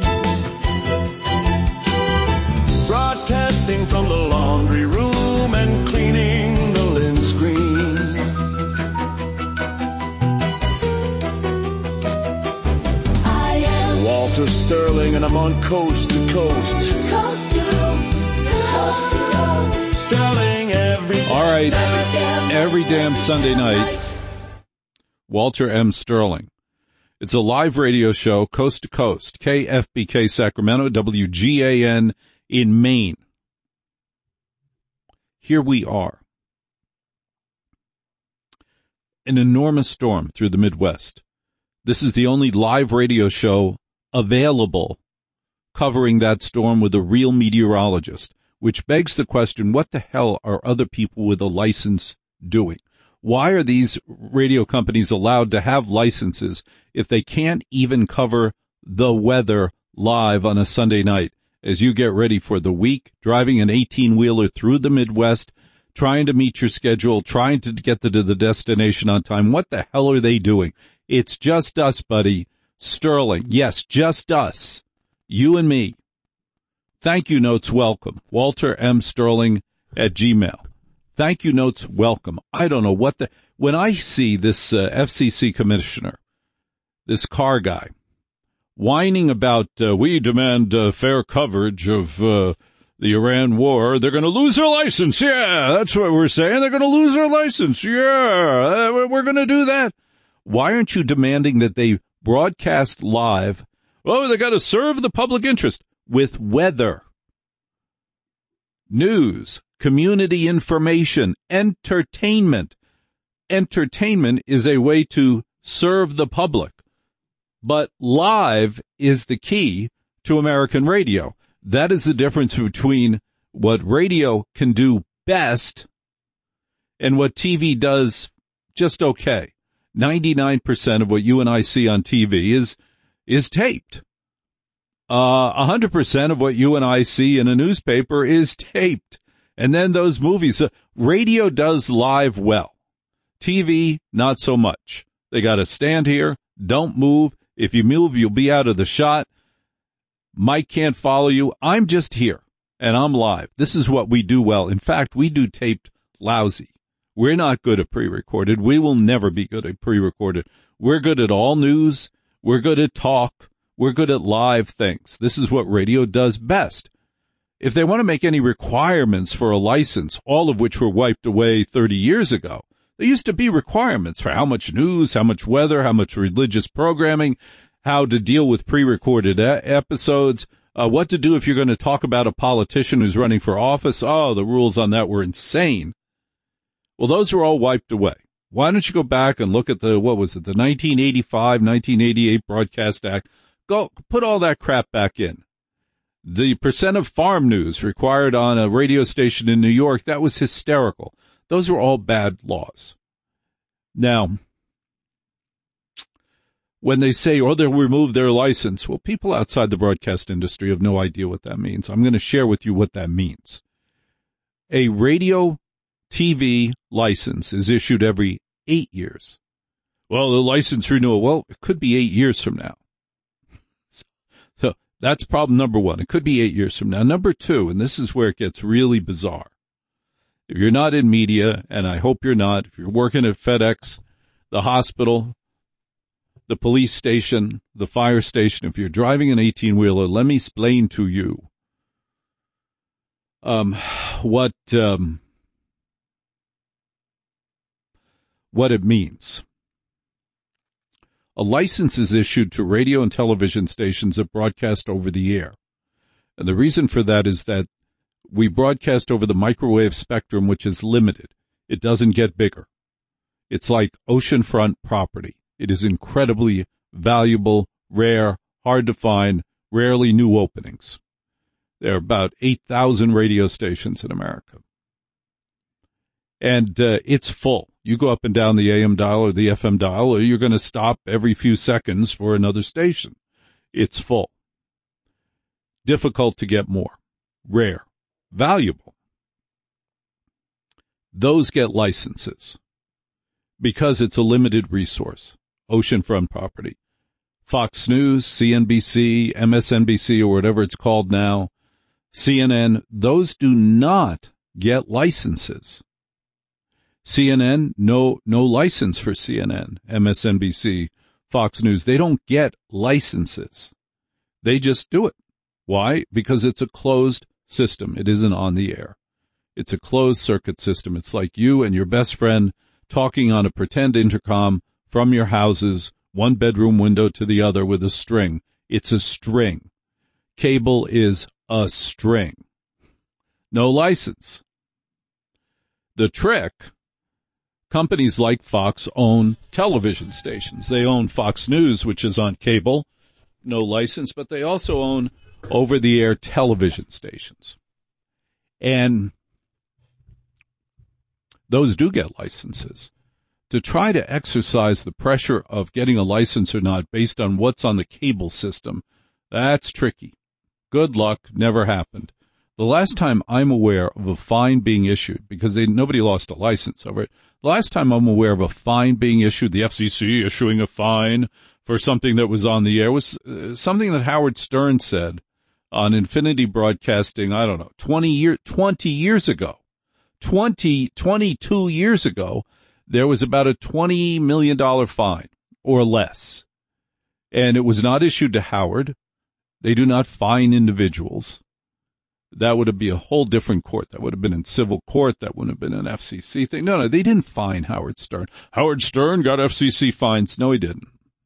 Broadcasting from the laundry room and cleaning the linen screen. Walter Sterling, and I'm on coast to coast. Coast to coast to Sterling every All right, every damn Sunday night, Walter M. Sterling. It's a live radio show, coast to coast, K F B K Sacramento, W G A N in Maine. Here we are. An enormous storm through the Midwest. This is the only live radio show available covering that storm with a real meteorologist, which begs the question, what the hell are other people with a license doing? Why are these radio companies allowed to have licenses if they can't even cover the weather live on a Sunday night as you get ready for the week, driving an eighteen-wheeler through the Midwest, trying to meet your schedule, trying to get to the destination on time? What the hell are they doing? It's just us, buddy. Sterling. Yes, just us. You and me. Thank you notes welcome. Walter M. Sterling at Gmail. Thank you notes welcome. I don't know what the, when I see this uh, F C C commissioner, this car guy, whining about, uh, we demand uh, fair coverage of uh, the Iran war, they're going to lose their license. Yeah, that's what we're saying. They're going to lose their license. Yeah, uh, we're going to do that. Why aren't you demanding that they broadcast live? Oh, they got to serve the public interest with weather, news, community information, entertainment. Entertainment is a way to serve the public, but live is the key to American radio. That is the difference between what radio can do best and what T V does just okay. ninety-nine percent of what you and I see on T V is is taped. Uh, one hundred percent of what you and I see in a newspaper is taped. And then those movies. Uh, radio does live well. T V, not so much. They got to stand here, don't move. If you move, you'll be out of the shot. Mike can't follow you. I'm just here, and I'm live. This is what we do well. In fact, we do taped lousy. We're not good at pre-recorded. We will never be good at pre-recorded. We're good at all news. We're good at talk. We're good at live things. This is what radio does best. If they want to make any requirements for a license, all of which were wiped away thirty years ago, there used to be requirements for how much news, how much weather, how much religious programming, how to deal with pre-recorded e- episodes, Uh, what to do if you're going to talk about a politician who's running for office? Oh, the rules on that were insane. Well, those were all wiped away. Why don't you go back and look at the, what was it, the nineteen eighty-five, nineteen eighty-eight Broadcast Act? Go put all that crap back in. The percent of farm news required on a radio station in New York, that was hysterical. Those were all bad laws. Now, when they say, oh, they'll remove their license, well, people outside the broadcast industry have no idea what that means. I'm going to share with you what that means. A radio T V license is issued every eight years. Well, the license renewal, well, it could be eight years from now. So that's problem number one. It could be eight years from now. Number two, and this is where it gets really bizarre. If you're not in media, and I hope you're not, if you're working at FedEx, the hospital, the police station, the fire station, if you're driving an eighteen-wheeler, let me explain to you um, what um, what it means. A license is issued to radio and television stations that broadcast over the air. And the reason for that is that we broadcast over the microwave spectrum, which is limited. It doesn't get bigger. It's like oceanfront property. It is incredibly valuable, rare, hard to find, rarely new openings. There are about eight thousand radio stations in America. And uh, it's full. You go up and down the A M dial or the F M dial, or you're going to stop every few seconds for another station. It's full. Difficult to get more. Rare. Valuable. Those get licenses because it's a limited resource. Oceanfront property. Fox News, C N B C, M S N B C, or whatever it's called now, C N N, those do not get licenses. C N N, no, no license for C N N, M S N B C, Fox News. They don't get licenses. They just do it. Why? Because it's a closed system. It isn't on the air. It's a closed circuit system. It's like you and your best friend talking on a pretend intercom from your houses, one bedroom window to the other with a string. It's a string. Cable is a string. No license. The trick, companies like Fox own television stations. They own Fox News, which is on cable, no license, but they also own over-the-air television stations. And those do get licenses. To try to exercise the pressure of getting a license or not based on what's on the cable system, that's tricky. Good luck, never happened. The last time I'm aware of a fine being issued, because they, nobody lost a license over it, the last time I'm aware of a fine being issued, the F C C issuing a fine for something that was on the air, was uh, something that Howard Stern said on Infinity Broadcasting, I don't know, twenty, year, twenty years ago. twenty, twenty-two years ago, there was about a twenty million dollars fine or less. And it was not issued to Howard. They do not fine individuals. That would be a whole different court. That would have been in civil court. That wouldn't have been an F C C thing. No, no, they didn't fine Howard Stern. Howard Stern got F C C fines. No, he didn't.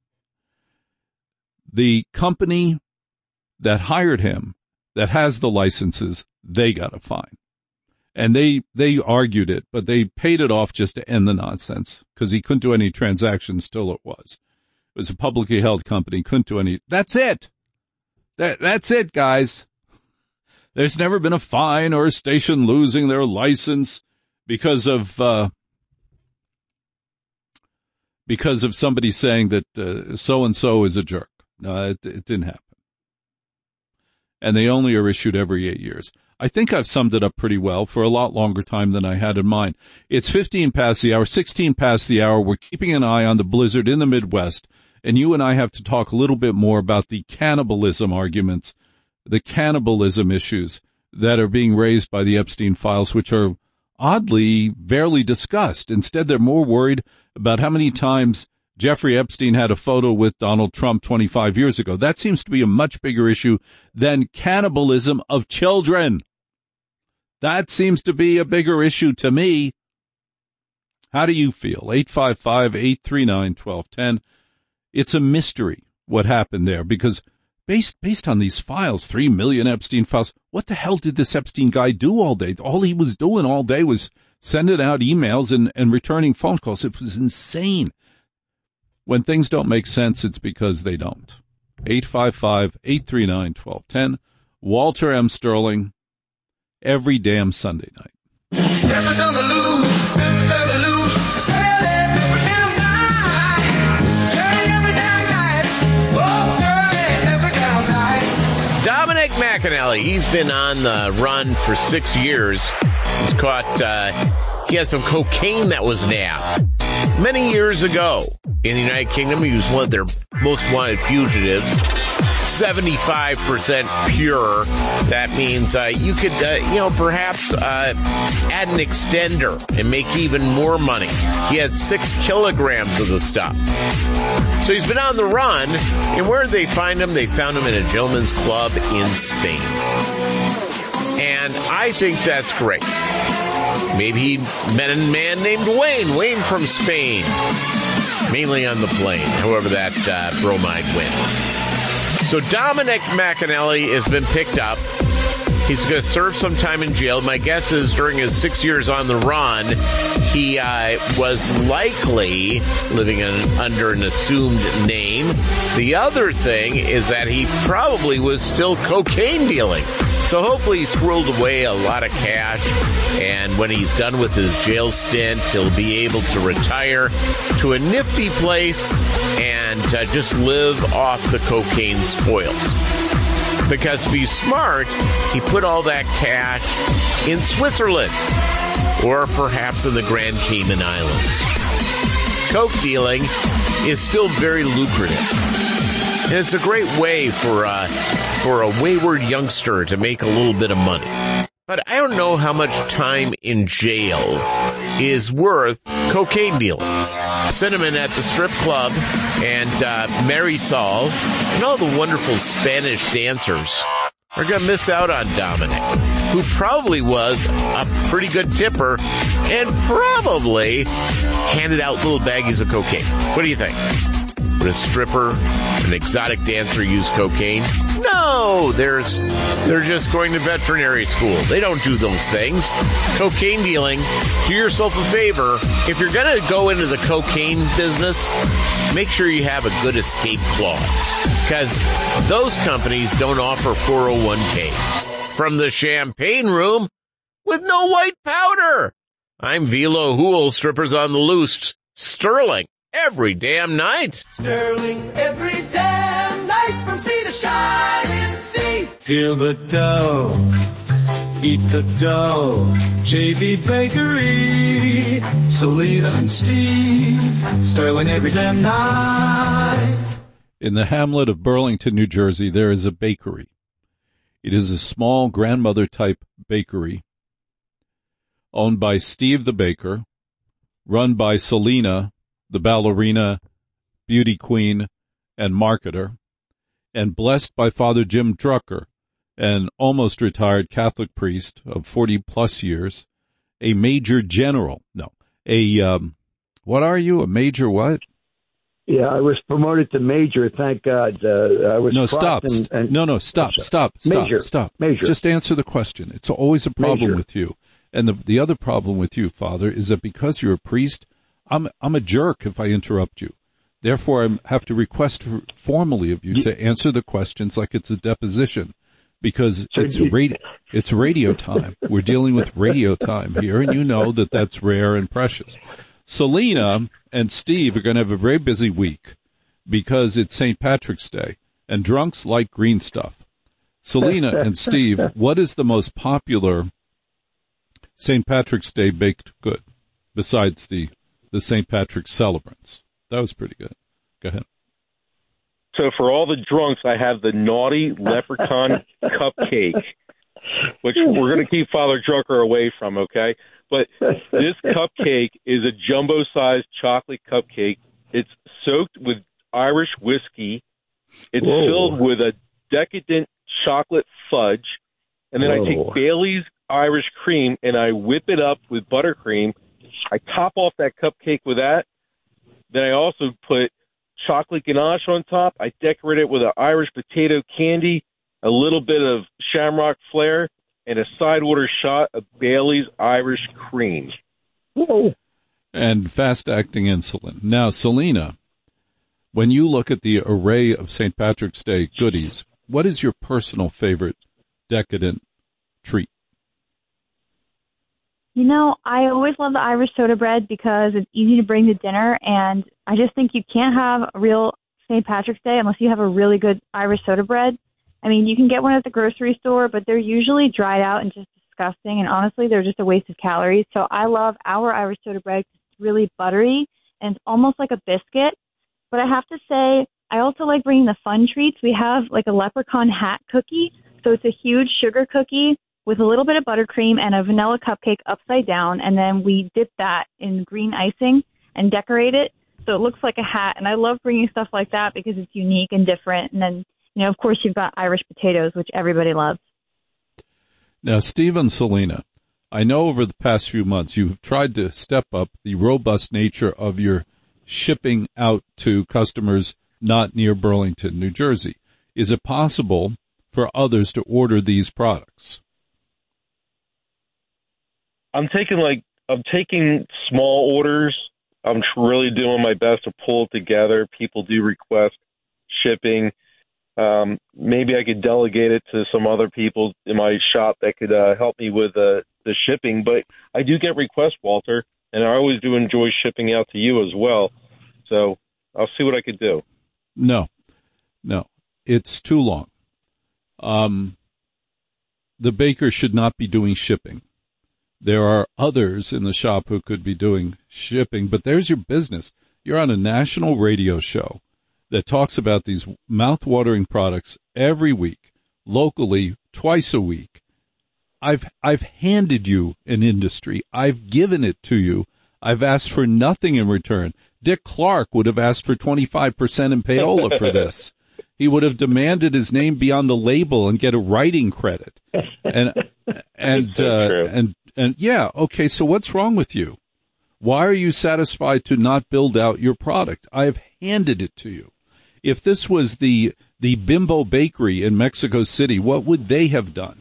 The company that hired him, that has the licenses, they got a fine. And they, they argued it, but they paid it off just to end the nonsense because he couldn't do any transactions till it was. It was a publicly held company, couldn't do any. That's it. That, that's it, guys. There's never been a fine or a station losing their license because of, uh, because of somebody saying that, uh, so-and-so is a jerk. No, it, it didn't happen. And they only are issued every eight years. I think I've summed it up pretty well for a lot longer time than I had in mind. It's fifteen past the hour, sixteen past the hour. We're keeping an eye on the blizzard in the Midwest. And you and I have to talk a little bit more about the cannibalism arguments, the cannibalism issues that are being raised by the Epstein files, which are oddly barely discussed. Instead, they're more worried about how many times Jeffrey Epstein had a photo with Donald Trump twenty-five years ago. That seems to be a much bigger issue than cannibalism of children. That seems to be a bigger issue to me. How do you feel? eight five five, eight three nine, one two one zero. It's a mystery what happened there because based based on these files, three million Epstein files. What the hell did this Epstein guy do all day? All he was doing all day was sending out emails and, and returning phone calls. It was insane. When things don't make sense, it's because they don't. eight five five, eight three nine, one two one zero. Walter M. Sterling, every damn Sunday night. Never on the loose, never lose, Sterling, every damn night. Sterling, every damn night. Oh, Sterling, every damn night. Dominic McAnally, he's been on the run for six years. He's caught, uh, he had some cocaine that was nabbed many years ago in the United Kingdom. He was one of their most wanted fugitives. seventy-five percent pure. That means uh, you could, uh, you know, perhaps uh, add an extender and make even more money. He had six kilograms of the stuff. So he's been on the run, and where did they find him? They found him in a gentleman's club in Spain. And I think that's great. Maybe he met a man named Wayne, Wayne from Spain, mainly on the plane, however that uh, bromide went. So Dominic McAnally has been picked up. He's going to serve some time in jail. My guess is during his six years on the run, he uh, was likely living in, under an assumed name. The other thing is that he probably was still cocaine dealing. So hopefully he squirreled away a lot of cash, and when he's done with his jail stint, he'll be able to retire to a nifty place and uh, just live off the cocaine spoils. Because if he's smart, he put all that cash in Switzerland or perhaps in the Grand Cayman Islands. Coke dealing is still very lucrative. And it's a great way for uh, for a wayward youngster to make a little bit of money. But I don't know how much time in jail is worth cocaine dealing. Cinnamon at the strip club and uh, Marisol and all the wonderful Spanish dancers are going to miss out on Dominic, who probably was a pretty good tipper and probably handed out little baggies of cocaine. What do you think? Would a stripper, an exotic dancer use cocaine? No, there's, they're just going to veterinary school. They don't do those things. Cocaine dealing, do yourself a favor. If you're going to go into the cocaine business, make sure you have a good escape clause, because those companies don't offer four oh one k's. From the champagne room with no white powder, I'm Velo Hool, strippers on the loose, Sterling. Every damn night. Sterling every damn night from sea to shining sea. Feel the dough, eat the dough. J B Bakery, Selena and Steve. Sterling every damn night. In the hamlet of Burlington, New Jersey, there is a bakery. It is a small grandmother-type bakery owned by Steve the baker, run by Selena, the ballerina, beauty queen, and marketer, and blessed by Father Jim Drucker, an almost retired Catholic priest of forty-plus years, a major general. No, a, um, what are you, a major what? Yeah, I was promoted to major, thank God. Uh, I was no, stop. And, and, no, no, stop, stop, stop, major, stop. Major. Just answer the question. It's always a problem major. with you. And the, the other problem with you, Father, is that because you're a priest, I'm I'm a jerk if I interrupt you. Therefore, I have to request formally of you to answer the questions like it's a deposition, because it's radio, it's radio time. We're dealing with radio time here, and you know that that's rare and precious. Selena and Steve are going to have a very busy week because it's Saint Patrick's Day, and drunks like green stuff. Selena and Steve, what is the most popular Saint Patrick's Day baked good besides the the Saint Patrick's celebrants? That was pretty good. Go ahead. So for all the drunks, I have the naughty leprechaun cupcake, which we're going to keep Father Drucker away from, okay? But this cupcake is a jumbo-sized chocolate cupcake. It's soaked with Irish whiskey. It's Whoa. filled with a decadent chocolate fudge. And then Whoa. I take Bailey's Irish cream and I whip it up with buttercream. I top off that cupcake with that. Then I also put chocolate ganache on top. I decorate it with an Irish potato candy, a little bit of shamrock flair, and a side order shot of Bailey's Irish Cream. Whoa. And fast-acting insulin. Now, Selena, when you look at the array of Saint Patrick's Day goodies, what is your personal favorite decadent treat? You know, I always love the Irish soda bread because it's easy to bring to dinner, and I just think you can't have a real Saint Patrick's Day unless you have a really good Irish soda bread. I mean, you can get one at the grocery store, but they're usually dried out and just disgusting, and honestly, they're just a waste of calories. So I love our Irish soda bread. It's really buttery, and it's almost like a biscuit. But I have to say, I also like bringing the fun treats. We have like a leprechaun hat cookie, so it's a huge sugar cookie with a little bit of buttercream and a vanilla cupcake upside down, and then we dip that in green icing and decorate it so it looks like a hat. And I love bringing stuff like that because it's unique and different. And then, you know, of course, you've got Irish potatoes, which everybody loves. Now, Steve and Selena, I know over the past few months you've tried to step up the robust nature of your shipping out to customers not near Burlington, New Jersey. Is it possible for others to order these products? I'm taking like I'm taking small orders. I'm really doing my best to pull it together. People do request shipping. Um, maybe I could delegate it to some other people in my shop that could uh, help me with uh, the shipping. But I do get requests, Walter, and I always do enjoy shipping out to you as well. So I'll see what I could do. No, no, it's too long. Um, the baker should not be doing shipping. There are others in the shop who could be doing shipping, but there's your business. You're on a national radio show that talks about these mouth-watering products every week, locally, twice a week. I've I've handed you an industry. I've given it to you. I've asked for nothing in return. Dick Clark would have asked for twenty-five percent in payola for this. He would have demanded his name be on the label and get a writing credit. And and uh, and and yeah, okay, so what's wrong with you? Why are you satisfied to not build out your product? I have handed it to you. If this was the the Bimbo Bakery in Mexico City, what would they have done?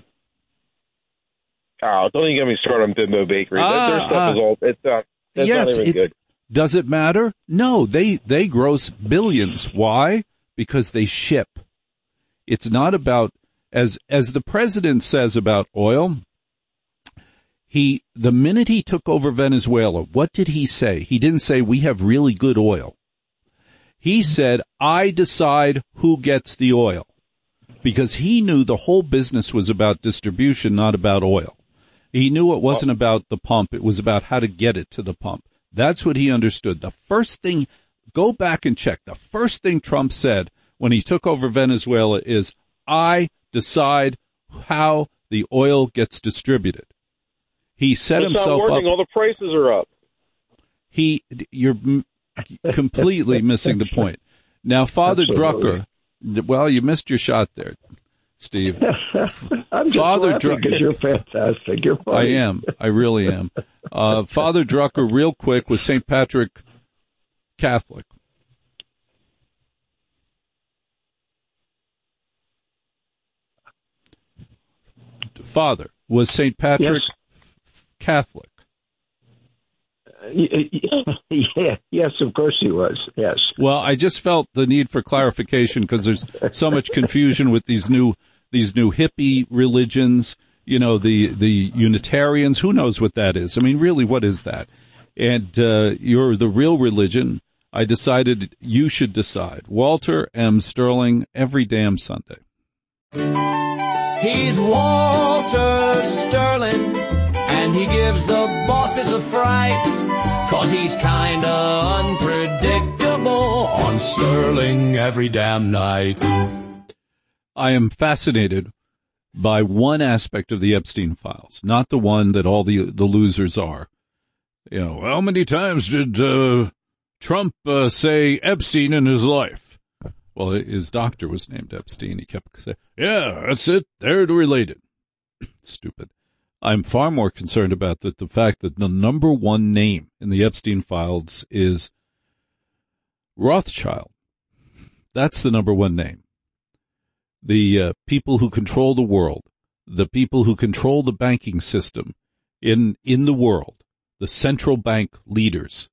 Oh, don't even get me started on Bimbo Bakery. Ah, Their stuff ah. is all it's not. That's yes, not even it, good. Does it matter? No, they they gross billions. Why? Because they ship. It's not about, as as the president says about oil. He the minute he took over Venezuela, what did he say? He didn't say we have really good oil. He said, I decide who gets the oil, because he knew the whole business was about distribution, not about oil. He knew it wasn't about the pump. It was about how to get it to the pump. That's what he understood. The first thing, go back and check, the first thing Trump said when he took over Venezuela is, I decide how the oil gets distributed. He set it's himself not working. up. All the prices are up. He, you're completely missing the point. Now, Father Drucker, well, you missed your shot there, Steve. I'm just Father laughing Drucker, because you're fantastic. You're funny. I am. I really am. Uh, Father Drucker, real quick, was Saint Patrick Catholic? Father, was Saint Patrick yes. Catholic? Yeah, yes, of course he was. Yes. Well, I just felt the need for clarification because there's so much confusion with these new these new hippie religions. You know, the the Unitarians. Who knows what that is? I mean, really, what is that? And uh, you're the real religion. I decided you should decide. Walter M. Sterling, every damn Sunday. He's Walter Sterling, and he gives the bosses a fright, 'cause he's kinda unpredictable on Sterling every damn night. I am fascinated by one aspect of the Epstein files, not the one that all the the losers are. You know, how many times did uh, Trump uh, say Epstein in his life? Well, his doctor was named Epstein. He kept saying, yeah, that's it. They're related. Stupid. I'm far more concerned about the, the fact that the number one name in the Epstein files is Rothschild. That's the number one name. The uh, people who control the world, the people who control the banking system in in the world, the central bank leaders.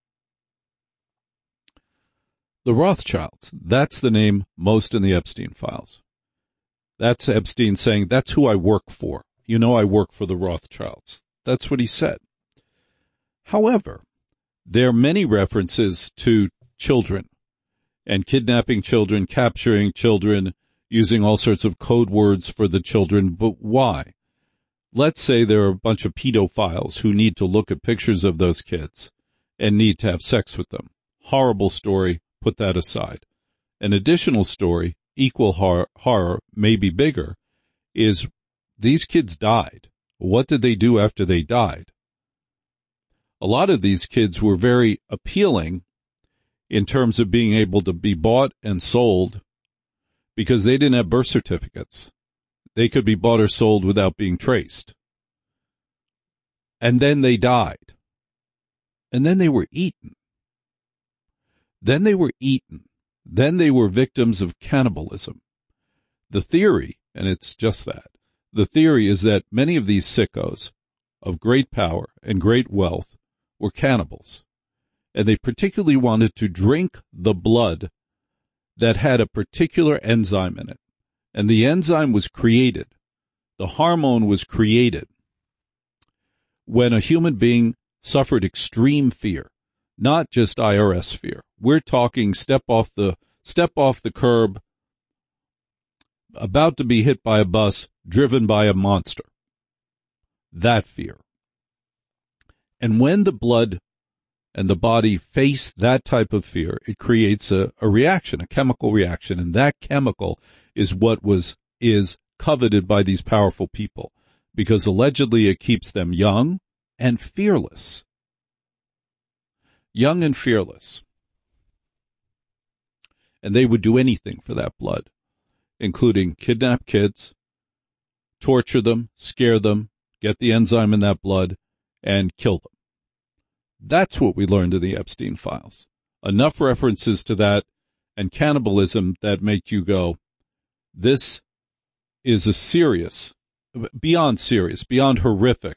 The Rothschilds, that's the name most in the Epstein files. That's Epstein saying, that's who I work for. You know, I work for the Rothschilds. That's what he said. However, there are many references to children and kidnapping children, capturing children, using all sorts of code words for the children. But why? Let's say there are a bunch of pedophiles who need to look at pictures of those kids and need to have sex with them. Horrible story. Put that aside. An additional story, equal horror, horror, maybe bigger, is these kids died. What did they do after they died? A lot of these kids were very appealing in terms of being able to be bought and sold because they didn't have birth certificates. They could be bought or sold without being traced. And then they died. And then they were eaten. Then they were eaten. Then they were victims of cannibalism. The theory, and it's just that, the theory is that many of these sickos of great power and great wealth were cannibals. And they particularly wanted to drink the blood that had a particular enzyme in it. And the enzyme was created, the hormone was created when a human being suffered extreme fear, not just I R S fear. We're talking step off the step off the curb, about to be hit by a bus, driven by a monster. That fear. And when the blood and the body face that type of fear, it creates a, a reaction, a chemical reaction, and that chemical is what was is coveted by these powerful people, because allegedly it keeps them young and fearless. Young and fearless. And they would do anything for that blood, including kidnap kids, torture them, scare them, get the enzyme in that blood, and kill them. That's what we learned in the Epstein files. Enough references to that and cannibalism that make you go, this is a serious, beyond serious, beyond horrific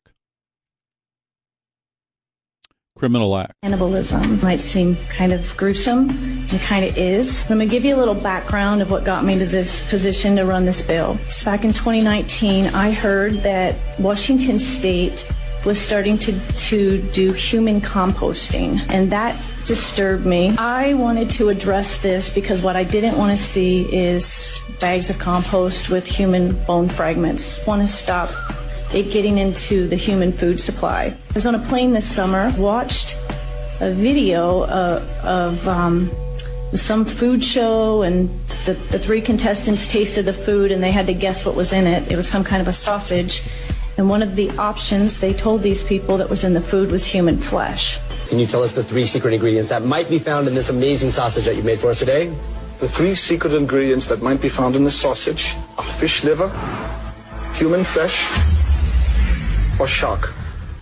criminal act. Cannibalism might seem kind of gruesome, and kind of is. I'm going to give you a little background of what got me to this position to run this bill. So back in twenty nineteen, I heard that Washington State was starting to, to do human composting, and that disturbed me. I wanted to address this because what I didn't want to see is bags of compost with human bone fragments. I want to stop it getting into the human food supply. I was on a plane this summer, watched a video uh, of um, some food show, and the, the three contestants tasted the food and they had to guess what was in it. It was some kind of a sausage. And one of the options they told these people that was in the food was human flesh. Can you tell us the three secret ingredients that might be found in this amazing sausage that you made for us today? The three secret ingredients that might be found in this sausage are fish liver, human flesh, or shark.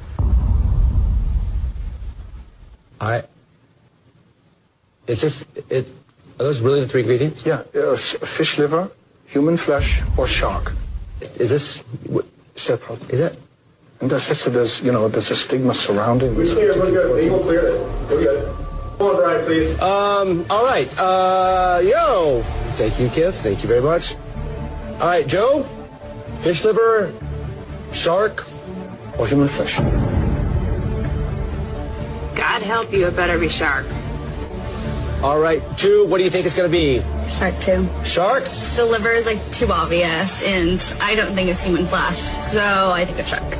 I. It's just it. Are those really the three ingredients? Yeah, uh, fish liver, human flesh, or shark. Is this? Is that problem? Is that? And that's just there's you know there's a stigma surrounding this. We're clear. We're good. We're clear. We're good. Come on, Brian, please. Um. All right. Uh. Yo. Thank you, Kev. Thank you very much. All right, Joe. Fish liver, shark, or human flesh. God help you, it better be shark. All right, two, what do you think it's going to be? Shark two. Shark? The liver is like too obvious, and I don't think it's human flesh, so I think it's shark.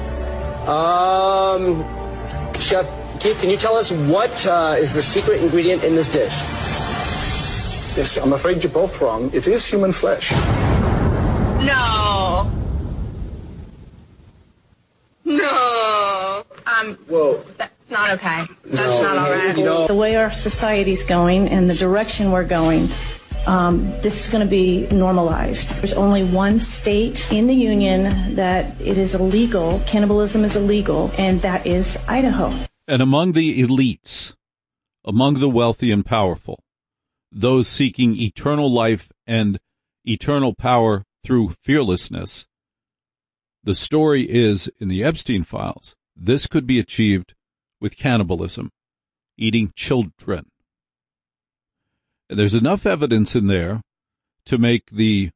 Um, Chef Keith, can you tell us what uh, is the secret ingredient in this dish? Yes, I'm afraid you're both wrong. It is human flesh. No. No. Um, Whoa. That's not okay. That's no, not all right. You know, the way our society's going and the direction we're going, um, this is going to be normalized. There's only one state in the union that it is illegal, cannibalism is illegal, and that is Idaho. And among the elites, among the wealthy and powerful, those seeking eternal life and eternal power through fearlessness. The story is, in the Epstein files, this could be achieved with cannibalism, eating children. And there's enough evidence in there to make the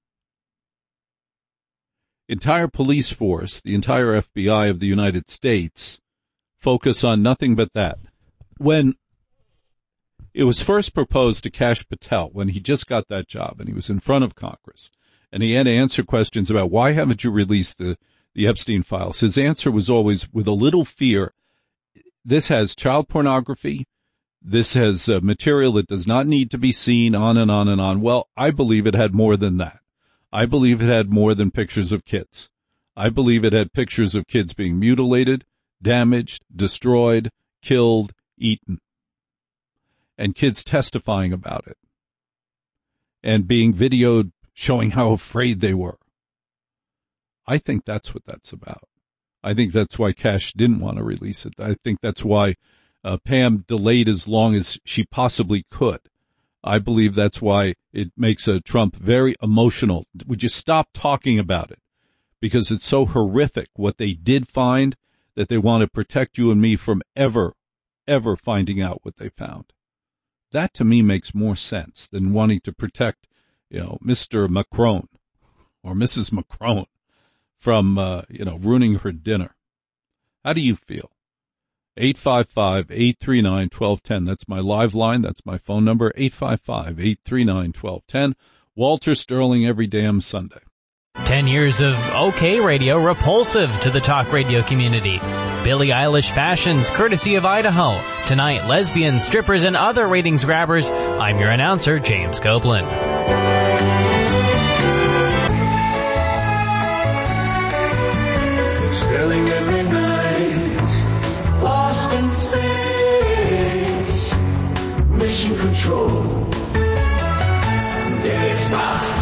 entire police force, the entire F B I of the United States, focus on nothing but that. When it was first proposed to Kash Patel, when he just got that job and he was in front of Congress, and he had to answer questions about why haven't you released the, the Epstein files, his answer was always with a little fear. This has child pornography. This has uh, material that does not need to be seen, on and on and on. Well, I believe it had more than that. I believe it had more than pictures of kids. I believe it had pictures of kids being mutilated, damaged, destroyed, killed, eaten, and kids testifying about it, and being videoed showing how afraid they were. I think that's what that's about. I think that's why Kash didn't want to release it. I think that's why uh, Pam delayed as long as she possibly could. I believe that's why it makes uh, Trump very emotional. Would you stop talking about it? Because it's so horrific what they did find that they want to protect you and me from ever, ever finding out what they found. That to me makes more sense than wanting to protect, you know, Mister Macron or Missus Macron from, uh, you know, ruining her dinner. How do you feel? eight five five, eight three nine, one two one zero. That's my live line. That's my phone number, eight five five, eight three nine, one two one zero. Walter Sterling every damn Sunday. Ten years of OK Radio, repulsive to the talk radio community. Billie Eilish fashions, courtesy of Idaho. Tonight, lesbians, strippers, and other ratings grabbers. I'm your announcer, James Copeland. Sterling every night, lost in space, mission control, Dave Scott.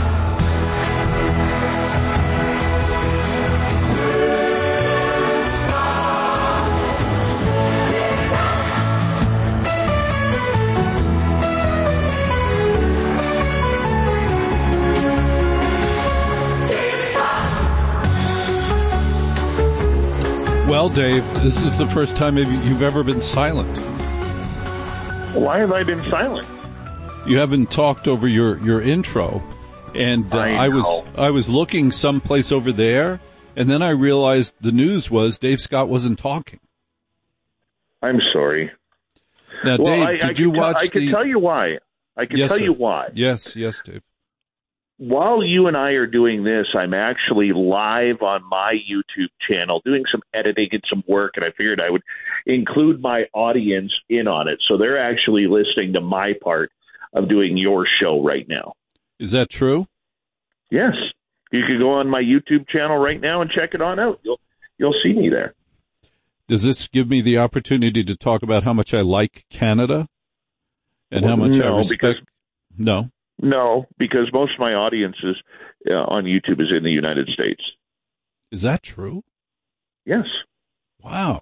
Well, Dave, this is the first time you've ever been silent. Why have I been silent? You haven't talked over your, your intro, and uh, I, I was I was looking someplace over there, and then I realized the news was Dave Scott wasn't talking. I'm sorry. Now, well, Dave, I, did I you can watch t- I the... can tell you why. I can yes, tell sir. you why. Yes, yes, Dave. While you and I are doing this, I'm actually live on my YouTube channel doing some editing and some work, and I figured I would include my audience in on it. So they're actually listening to my part of doing your show right now. Is that true? Yes. You can go on my YouTube channel right now and check it on out. You'll you'll see me there. Does this give me the opportunity to talk about how much I like Canada and well, how much no, I respect? Because, no. No, because most of my audience is, uh, on YouTube is in the United States. Is that true? Yes. Wow.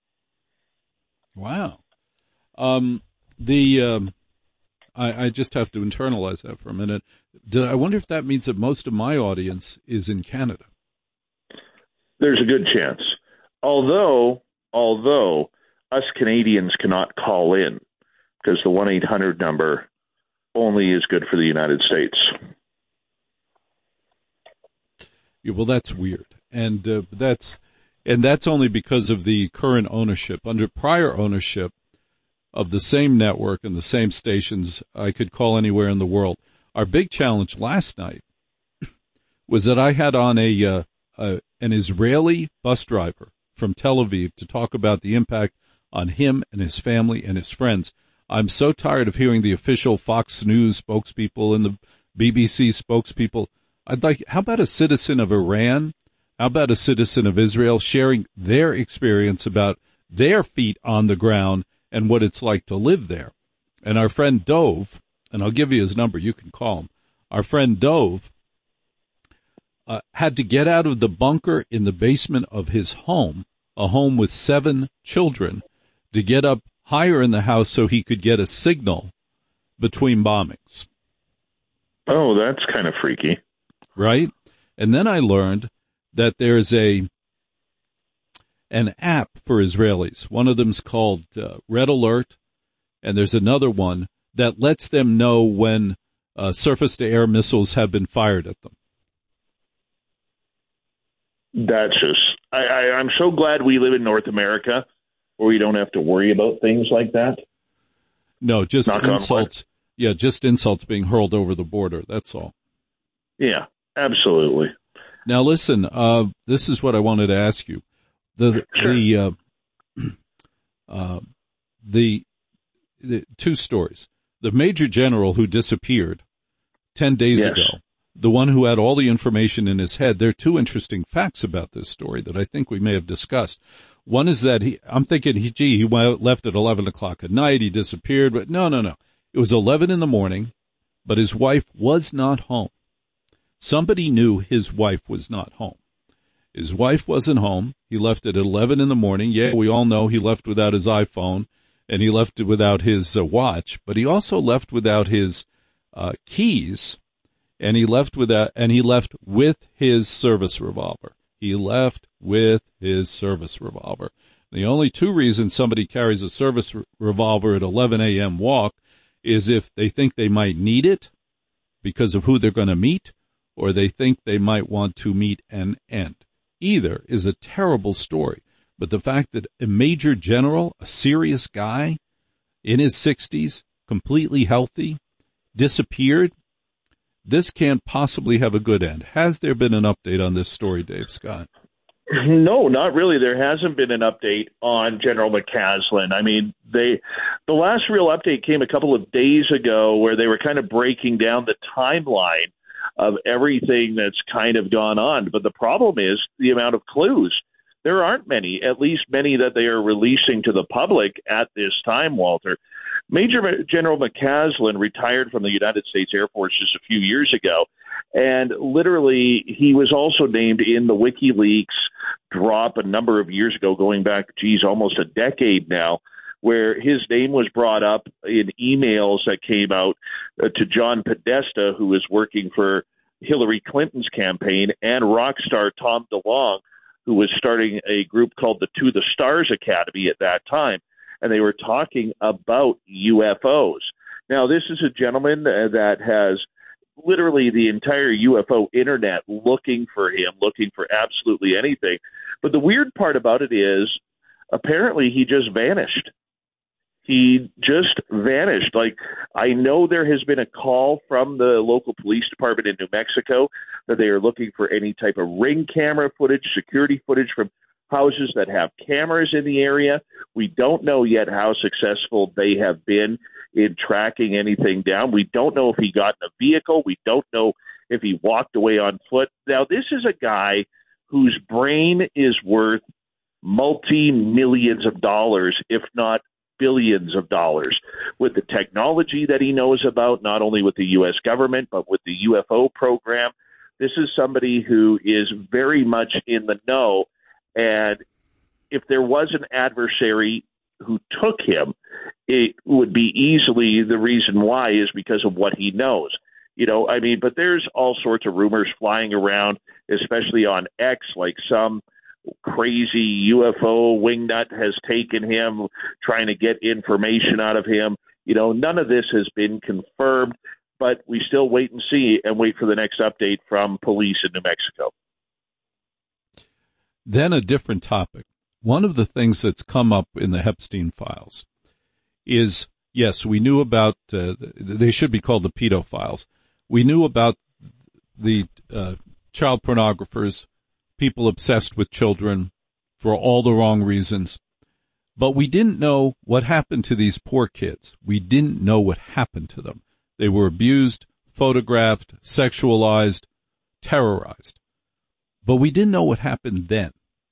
Wow. Um, the um, I, I just have to internalize that for a minute. Did, I wonder if that means that most of my audience is in Canada. There's a good chance. Although, although us Canadians cannot call in because the one eight hundred number only is good for the United States. Yeah, well, that's weird, and uh, that's and that's only because of the current ownership. Under prior ownership of the same network and the same stations, I could call anywhere in the world. Our big challenge last night was that I had on a, uh, a an Israeli bus driver from Tel Aviv to talk about the impact on him and his family and his friends. I'm so tired of hearing the official Fox News spokespeople and the B B C spokespeople. I'd like, how about a citizen of Iran? How about a citizen of Israel sharing their experience about their feet on the ground and what it's like to live there? And our friend Dove, and I'll give you his number, you can call him. Our friend Dove uh, had to get out of the bunker in the basement of his home, a home with seven children, to get up higher in the house so he could get a signal between bombings. Oh, that's kind of freaky. Right? And then I learned that there's a an app for Israelis. One of them's called uh, Red Alert, and there's another one that lets them know when uh, surface-to-air missiles have been fired at them. That's just, I, I, I'm so glad we live in North America where we don't have to worry about things like that. No, just Knock on wood. insults. Yeah, just insults being hurled over the border. That's all. Yeah, absolutely. Now, listen, uh, this is what I wanted to ask you. The, Sure. the, uh, uh, the, the two stories. The Major General who disappeared ten days Yes. ago, the one who had all the information in his head. There are two interesting facts about this story that I think we may have discussed. One is that he, I'm thinking, he, gee, he went, left at eleven o'clock at night, he disappeared, but no, no, no. It was eleven in the morning, but his wife was not home. Somebody knew his wife was not home. His wife wasn't home. He left at eleven in the morning. Yeah, we all know he left without his iPhone, and he left without his uh, watch, but he also left without his uh, keys, and he left without, and he left with his service revolver. He left with his service revolver. The only two reasons somebody carries a service re- revolver at eleven a.m. walk is if they think they might need it because of who they're going to meet, or they think they might want to meet an end. Either is a terrible story, but the fact that a major general, a serious guy in his sixties, completely healthy, disappeared, this can't possibly have a good end. Has there been an update on this story, Dave Scott? No, not really. There hasn't been an update on General McCaslin. I mean, they the last real update came a couple of days ago where they were kind of breaking down the timeline of everything that's kind of gone on. But the problem is the amount of clues. There aren't many, at least many that they are releasing to the public at this time, Walter. Major General McCaslin retired from the United States Air Force just a few years ago, and literally he was also named in the WikiLeaks drop a number of years ago, going back, geez, almost a decade now, where his name was brought up in emails that came out uh, to John Podesta, who was working for Hillary Clinton's campaign, and rock star Tom DeLonge, who was starting a group called the To the Stars Academy at that time. And they were talking about U F Os. Now, this is a gentleman that has literally the entire U F O internet looking for him, looking for absolutely anything. But the weird part about it is apparently he just vanished. He just vanished. Like, I know there has been a call from the local police department in New Mexico that they are looking for any type of ring camera footage, security footage from houses that have cameras in the area. We don't know yet how successful they have been in tracking anything down. We don't know if he got in a vehicle. We don't know if he walked away on foot. Now, this is a guy whose brain is worth multi-millions of dollars, if not billions of dollars, with the technology that he knows about, not only with the U S government, but with the U F O program. This is somebody who is very much in the know. And if there was an adversary who took him, it would be easily the reason why is because of what he knows. You know, I mean, but there's all sorts of rumors flying around, especially on X, like some crazy U F O wingnut has taken him, trying to get information out of him. You know, none of this has been confirmed, but we still wait and see and wait for the next update from police in New Mexico. Then a different topic. One of the things that's come up in the Epstein files is, yes, we knew about, uh, they should be called the pedo files. We knew about the uh, child pornographers, people obsessed with children for all the wrong reasons. But we didn't know what happened to these poor kids. We didn't know what happened to them. They were abused, photographed, sexualized, terrorized. But we didn't know what happened then.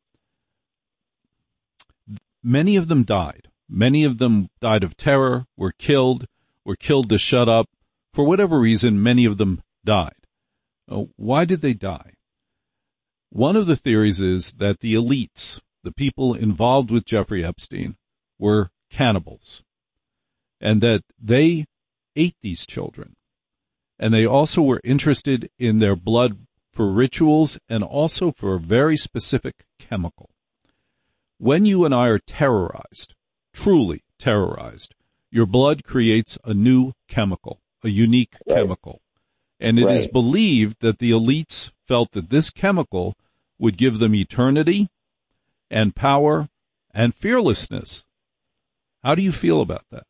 Many of them died. Many of them died of terror, were killed, were killed to shut up. For whatever reason, many of them died. Uh, why did they die? One of the theories is that the elites, the people involved with Jeffrey Epstein, were cannibals, and that they ate these children. And they also were interested in their blood for rituals and also for a very specific chemical. When you and I are terrorized, truly terrorized, your blood creates a new chemical, a unique right. chemical. And it right. is believed that the elites felt that this chemical would give them eternity and power and fearlessness. How do you feel about that?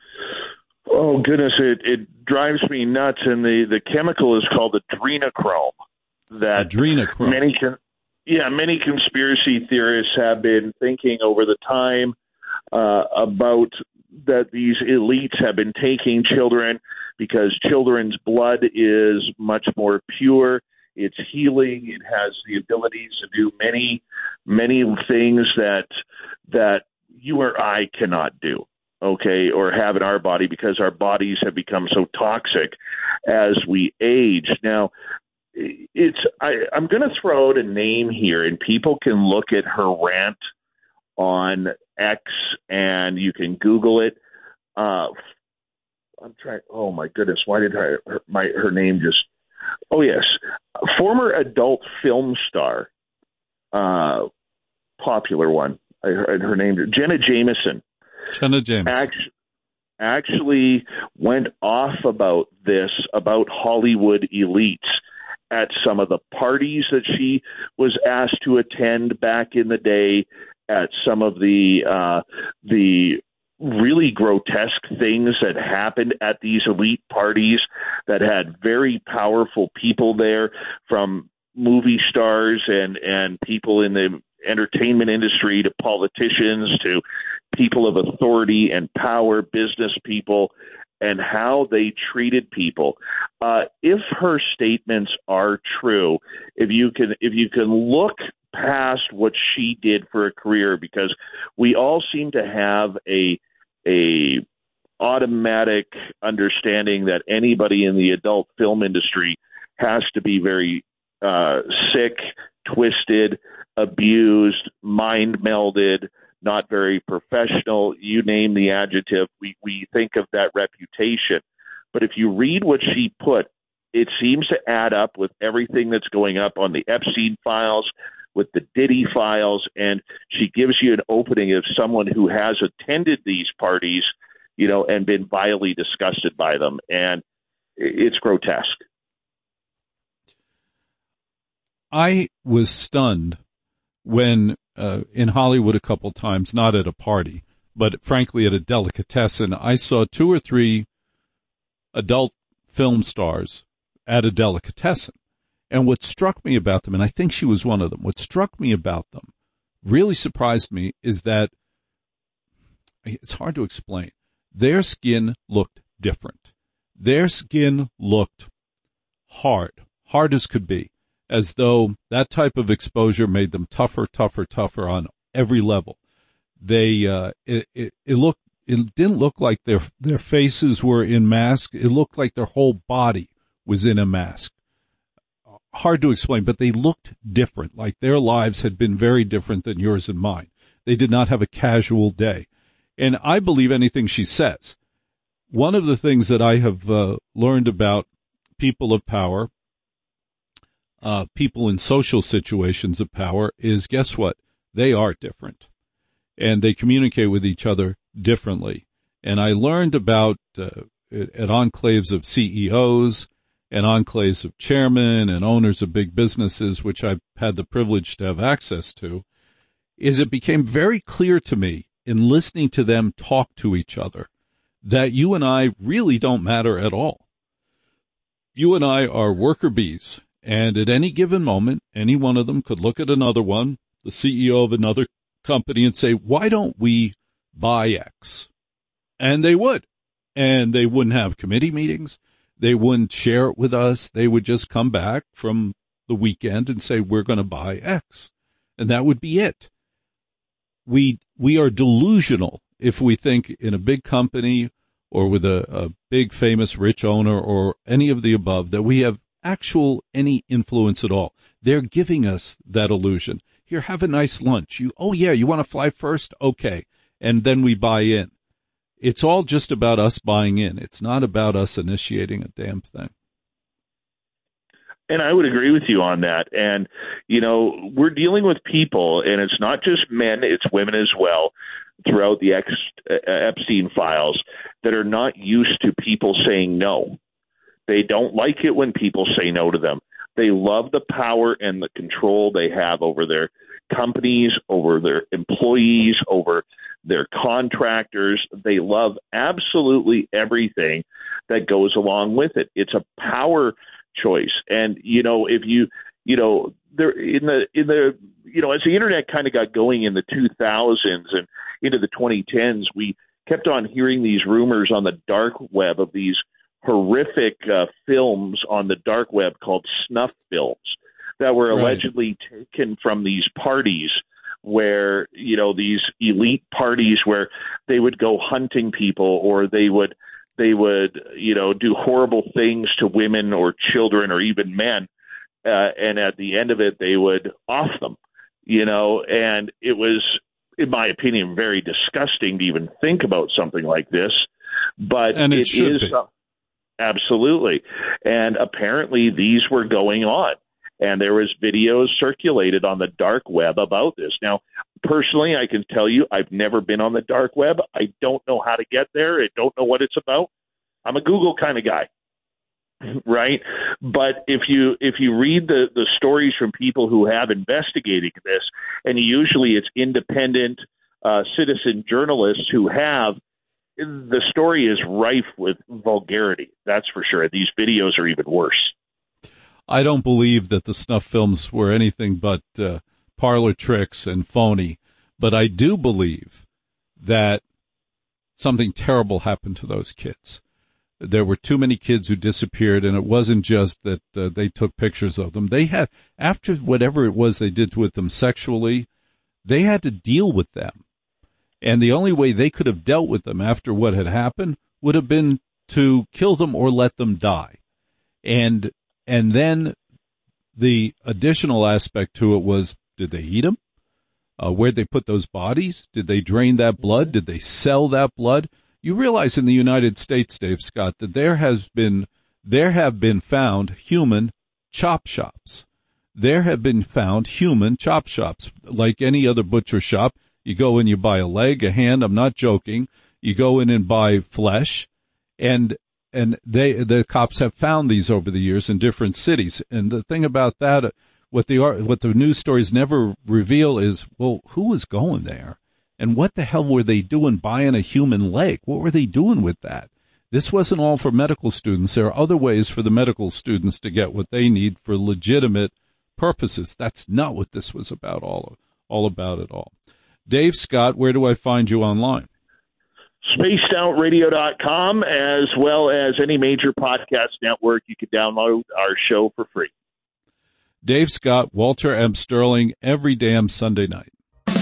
Oh, goodness, it, it drives me nuts. And the, the chemical is called adrenochrome. That adrenochrome. Many, yeah, many conspiracy theorists have been thinking over the time uh, about that these elites have been taking children because children's blood is much more pure. It's healing. It has the abilities to do many, many things that that you or I cannot do, okay, or have in our body because our bodies have become so toxic as we age. Now, it's I, I'm going to throw out a name here, and people can look at her rant on X, and you can Google it. Uh, I'm trying. Oh my goodness, why did her, her my her name just? Oh yes, former adult film star, uh, popular one. I heard her name, Jenna Jameson. Jenna Jameson actually, actually went off about this about Hollywood elites at some of the parties that she was asked to attend back in the day, at some of the uh, the really grotesque things that happened at these elite parties that had very powerful people there, from movie stars and, and people in the entertainment industry to politicians to people of authority and power, business people, and how they treated people. Uh, if her statements are true, if you can, if you can look past what she did for a career, because we all seem to have a a automatic understanding that anybody in the adult film industry has to be very uh, sick, twisted, abused, mind melded, not very professional. You name the adjective, we, we think of that reputation. But if you read what she put, it seems to add up with everything that's going up on the Epstein files, with the Diddy files, and she gives you an opening of someone who has attended these parties, you know, and been vilely disgusted by them. And it's grotesque. I was stunned when uh, in Hollywood a couple times, not at a party, but frankly at a delicatessen, I saw two or three adult film stars at a delicatessen. And what struck me about them, and I think she was one of them, what struck me about them, really surprised me, is that it's hard to explain. Their skin looked different. Their skin looked hard, hard as could be, as though that type of exposure made them tougher, tougher, tougher on every level. They, uh, it, it, it looked, it didn't look like their, their faces were in masks. It looked like their whole body was in a mask. Hard to explain, but they looked different, like their lives had been very different than yours and mine. They did not have a casual day. And I believe anything she says. One of the things that I have uh, learned about people of power, uh, people in social situations of power, is guess what? They are different. And they communicate with each other differently. And I learned about, uh, at enclaves of C E Os, and enclaves of chairmen and owners of big businesses, which I've had the privilege to have access to, is it became very clear to me in listening to them talk to each other that you and I really don't matter at all. You and I are worker bees, and at any given moment, any one of them could look at another one, the C E O of another company, and say, why don't we buy X? And they would. And they wouldn't have committee meetings. They wouldn't share it with us. They would just come back from the weekend and say, we're going to buy X. And that would be it. We, we are delusional if we think in a big company or with a, a big famous rich owner or any of the above that we have actual any influence at all. They're giving us that illusion. Here, have a nice lunch. You, oh yeah, you want to fly first? Okay. And then we buy in. it's all just about us buying in. It's not about us initiating a damn thing. And I would agree with you on that. And, you know, we're dealing with people, and it's not just men, it's women as well, throughout the Ex- Epstein files, that are not used to people saying no. They don't like it when people say no to them. They love the power and the control they have over their companies, over their employees, over their contractors. They love absolutely everything that goes along with it. It's a power choice. And, you know, if you, you know, there in the, in the, you know, as the internet kind of got going in the two thousands and into the twenty tens, we kept on hearing these rumors on the dark web of these horrific uh, films on the dark web called snuff films that were Right. allegedly taken from these parties where, you know, these elite parties where they would go hunting people, or they would, they would, you know, do horrible things to women or children or even men. Uh, and at the end of it, they would off them, you know, and it was, in my opinion, very disgusting to even think about something like this. But And it it should is be. uh, absolutely. And apparently these were going on. And there was videos circulated on the dark web about this. Now, personally, I can tell you I've never been on the dark web. I don't know how to get there. I don't know what it's about. I'm a Google kind of guy, right? But if you if you read the, the stories from people who have investigated this, and usually it's independent uh, citizen journalists who have, the story is rife with vulgarity. That's for sure. These videos are even worse. I don't believe that the snuff films were anything but uh, parlor tricks and phony, but I do believe that something terrible happened to those kids. There were too many kids who disappeared, and it wasn't just that uh, they took pictures of them. They had, after whatever it was they did with them sexually, they had to deal with them. And the only way they could have dealt with them after what had happened would have been to kill them or let them die. And And then the additional aspect to it was, did they eat them? Uh, where'd they put those bodies? Did they drain that blood? Did they sell that blood? You realize in the United States, Dave Scott, that there has been, there have been found human chop shops. There have been found human chop shops. Like any other butcher shop, you go in, you buy a leg, a hand. I'm not joking. You go in and buy flesh, and And they, the cops have found these over the years in different cities. And the thing about that, what the what the news stories never reveal is, well, who was going there, and what the hell were they doing buying a human leg? What were they doing with that? This wasn't all for medical students. There are other ways for the medical students to get what they need for legitimate purposes. That's not what this was about. All all about at all. Dave Scott, where do I find you online? spaced out radio dot com, as well as any major podcast network. You can download our show for free. Dave Scott, Walter M. Sterling, every damn Sunday night.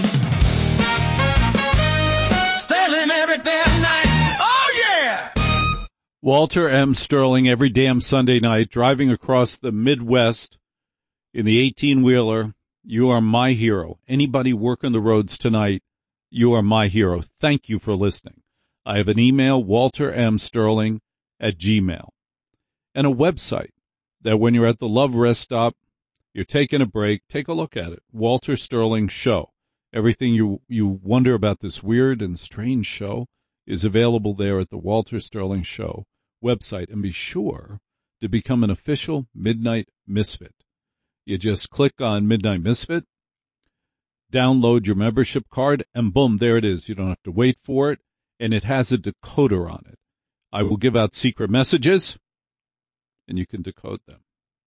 Sterling every damn night. Oh, yeah! Walter M. Sterling, every damn Sunday night, driving across the Midwest in the eighteen-wheeler. You are my hero. Anybody working the roads tonight, you are my hero. Thank you for listening. I have an email, walter m sterling at gmail, and a website that when you're at the Love Rest Stop, you're taking a break, take a look at it. Walter Sterling Show. Everything you, you wonder about this weird and strange show is available there at the Walter Sterling Show website. And be sure to become an official Midnight Misfit. You just click on Midnight Misfit, download your membership card, and boom, there it is. You don't have to wait for it, and it has a decoder on it. I will give out secret messages, and you can decode them.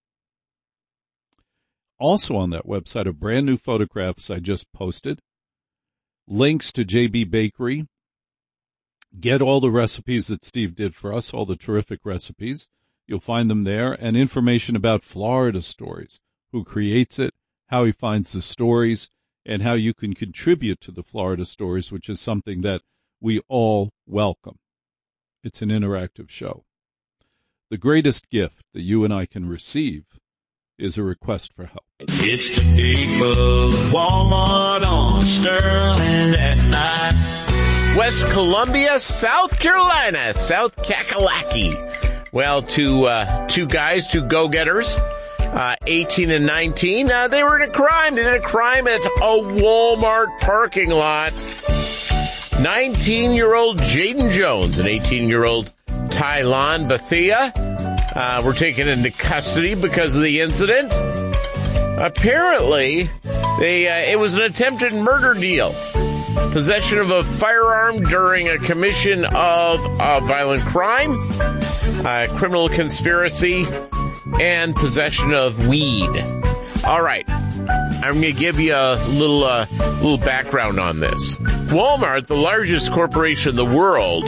Also on that website are brand new photographs I just posted, links to J B Bakery. Get all the recipes that Steve did for us, all the terrific recipes. You'll find them there, and information about Florida Stories, who creates it, how he finds the stories, and how you can contribute to the Florida Stories, which is something that we all welcome. It's an interactive show. The greatest gift that you and I can receive is a request for help. It's the people of Walmart on Sterling at night. West Columbia, South Carolina, South Kakalaki. Well, two, uh, two guys, two go-getters, uh, eighteen and nineteen, uh, they were in a crime. They did a crime at a Walmart parking lot. nineteen-year-old Jaden Jones and eighteen-year-old Tylon Bethia, uh, were taken into custody because of the incident. Apparently, they, uh, it was an attempted murder deal. Possession of a firearm during a commission of a violent crime, uh, criminal conspiracy, and possession of weed. All right, I'm going to give you a little, uh, little background on this. Walmart, the largest corporation in the world,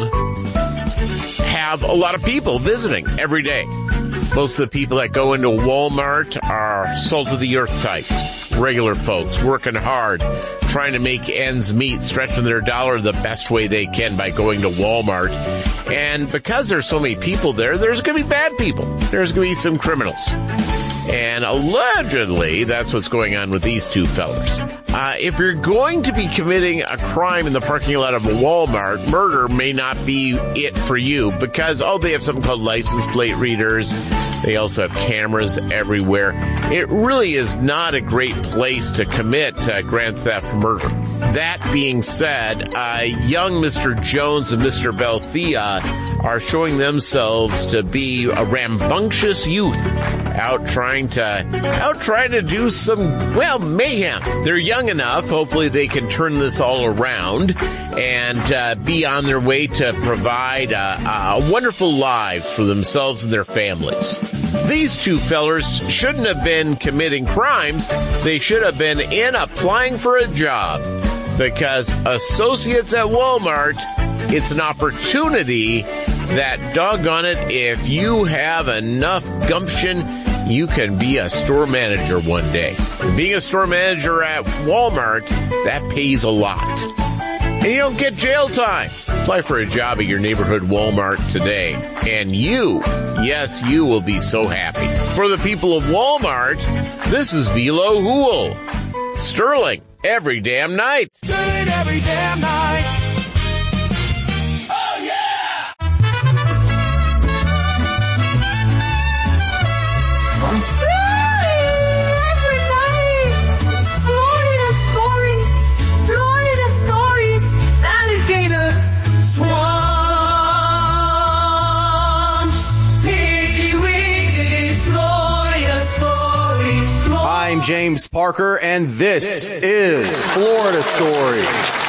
have a lot of people visiting every day. Most of the people that go into Walmart are salt-of-the-earth types, regular folks, working hard, trying to make ends meet, stretching their dollar the best way they can by going to Walmart. And because there's so many people there, there's going to be bad people. There's going to be some criminals. And allegedly, that's what's going on with these two fellas. Uh, if you're going to be committing a crime in the parking lot of a Walmart, murder may not be it for you because, oh, they have something called license plate readers. They also have cameras everywhere. It really is not a great place to commit uh, grand theft murder. That being said, uh, young Mister Jones and Mister Bethia are showing themselves to be a rambunctious youth out trying to, out trying to do some, well, mayhem. They're young enough. Hopefully they can turn this all around and uh, be on their way to provide uh, uh, wonderful lives for themselves and their families. These two fellers shouldn't have been committing crimes. They should have been in applying for a job because associates at Walmart, it's an opportunity that, doggone it, if you have enough gumption, you can be a store manager one day. And being a store manager at Walmart, that pays a lot. And you don't get jail time. Apply for a job at your neighborhood Walmart today. And you, yes, you will be so happy. For the people of Walmart, this is Velo Hool. Sterling, every damn night. Good every damn night. I'm James Parker, and this, this is Florida Story.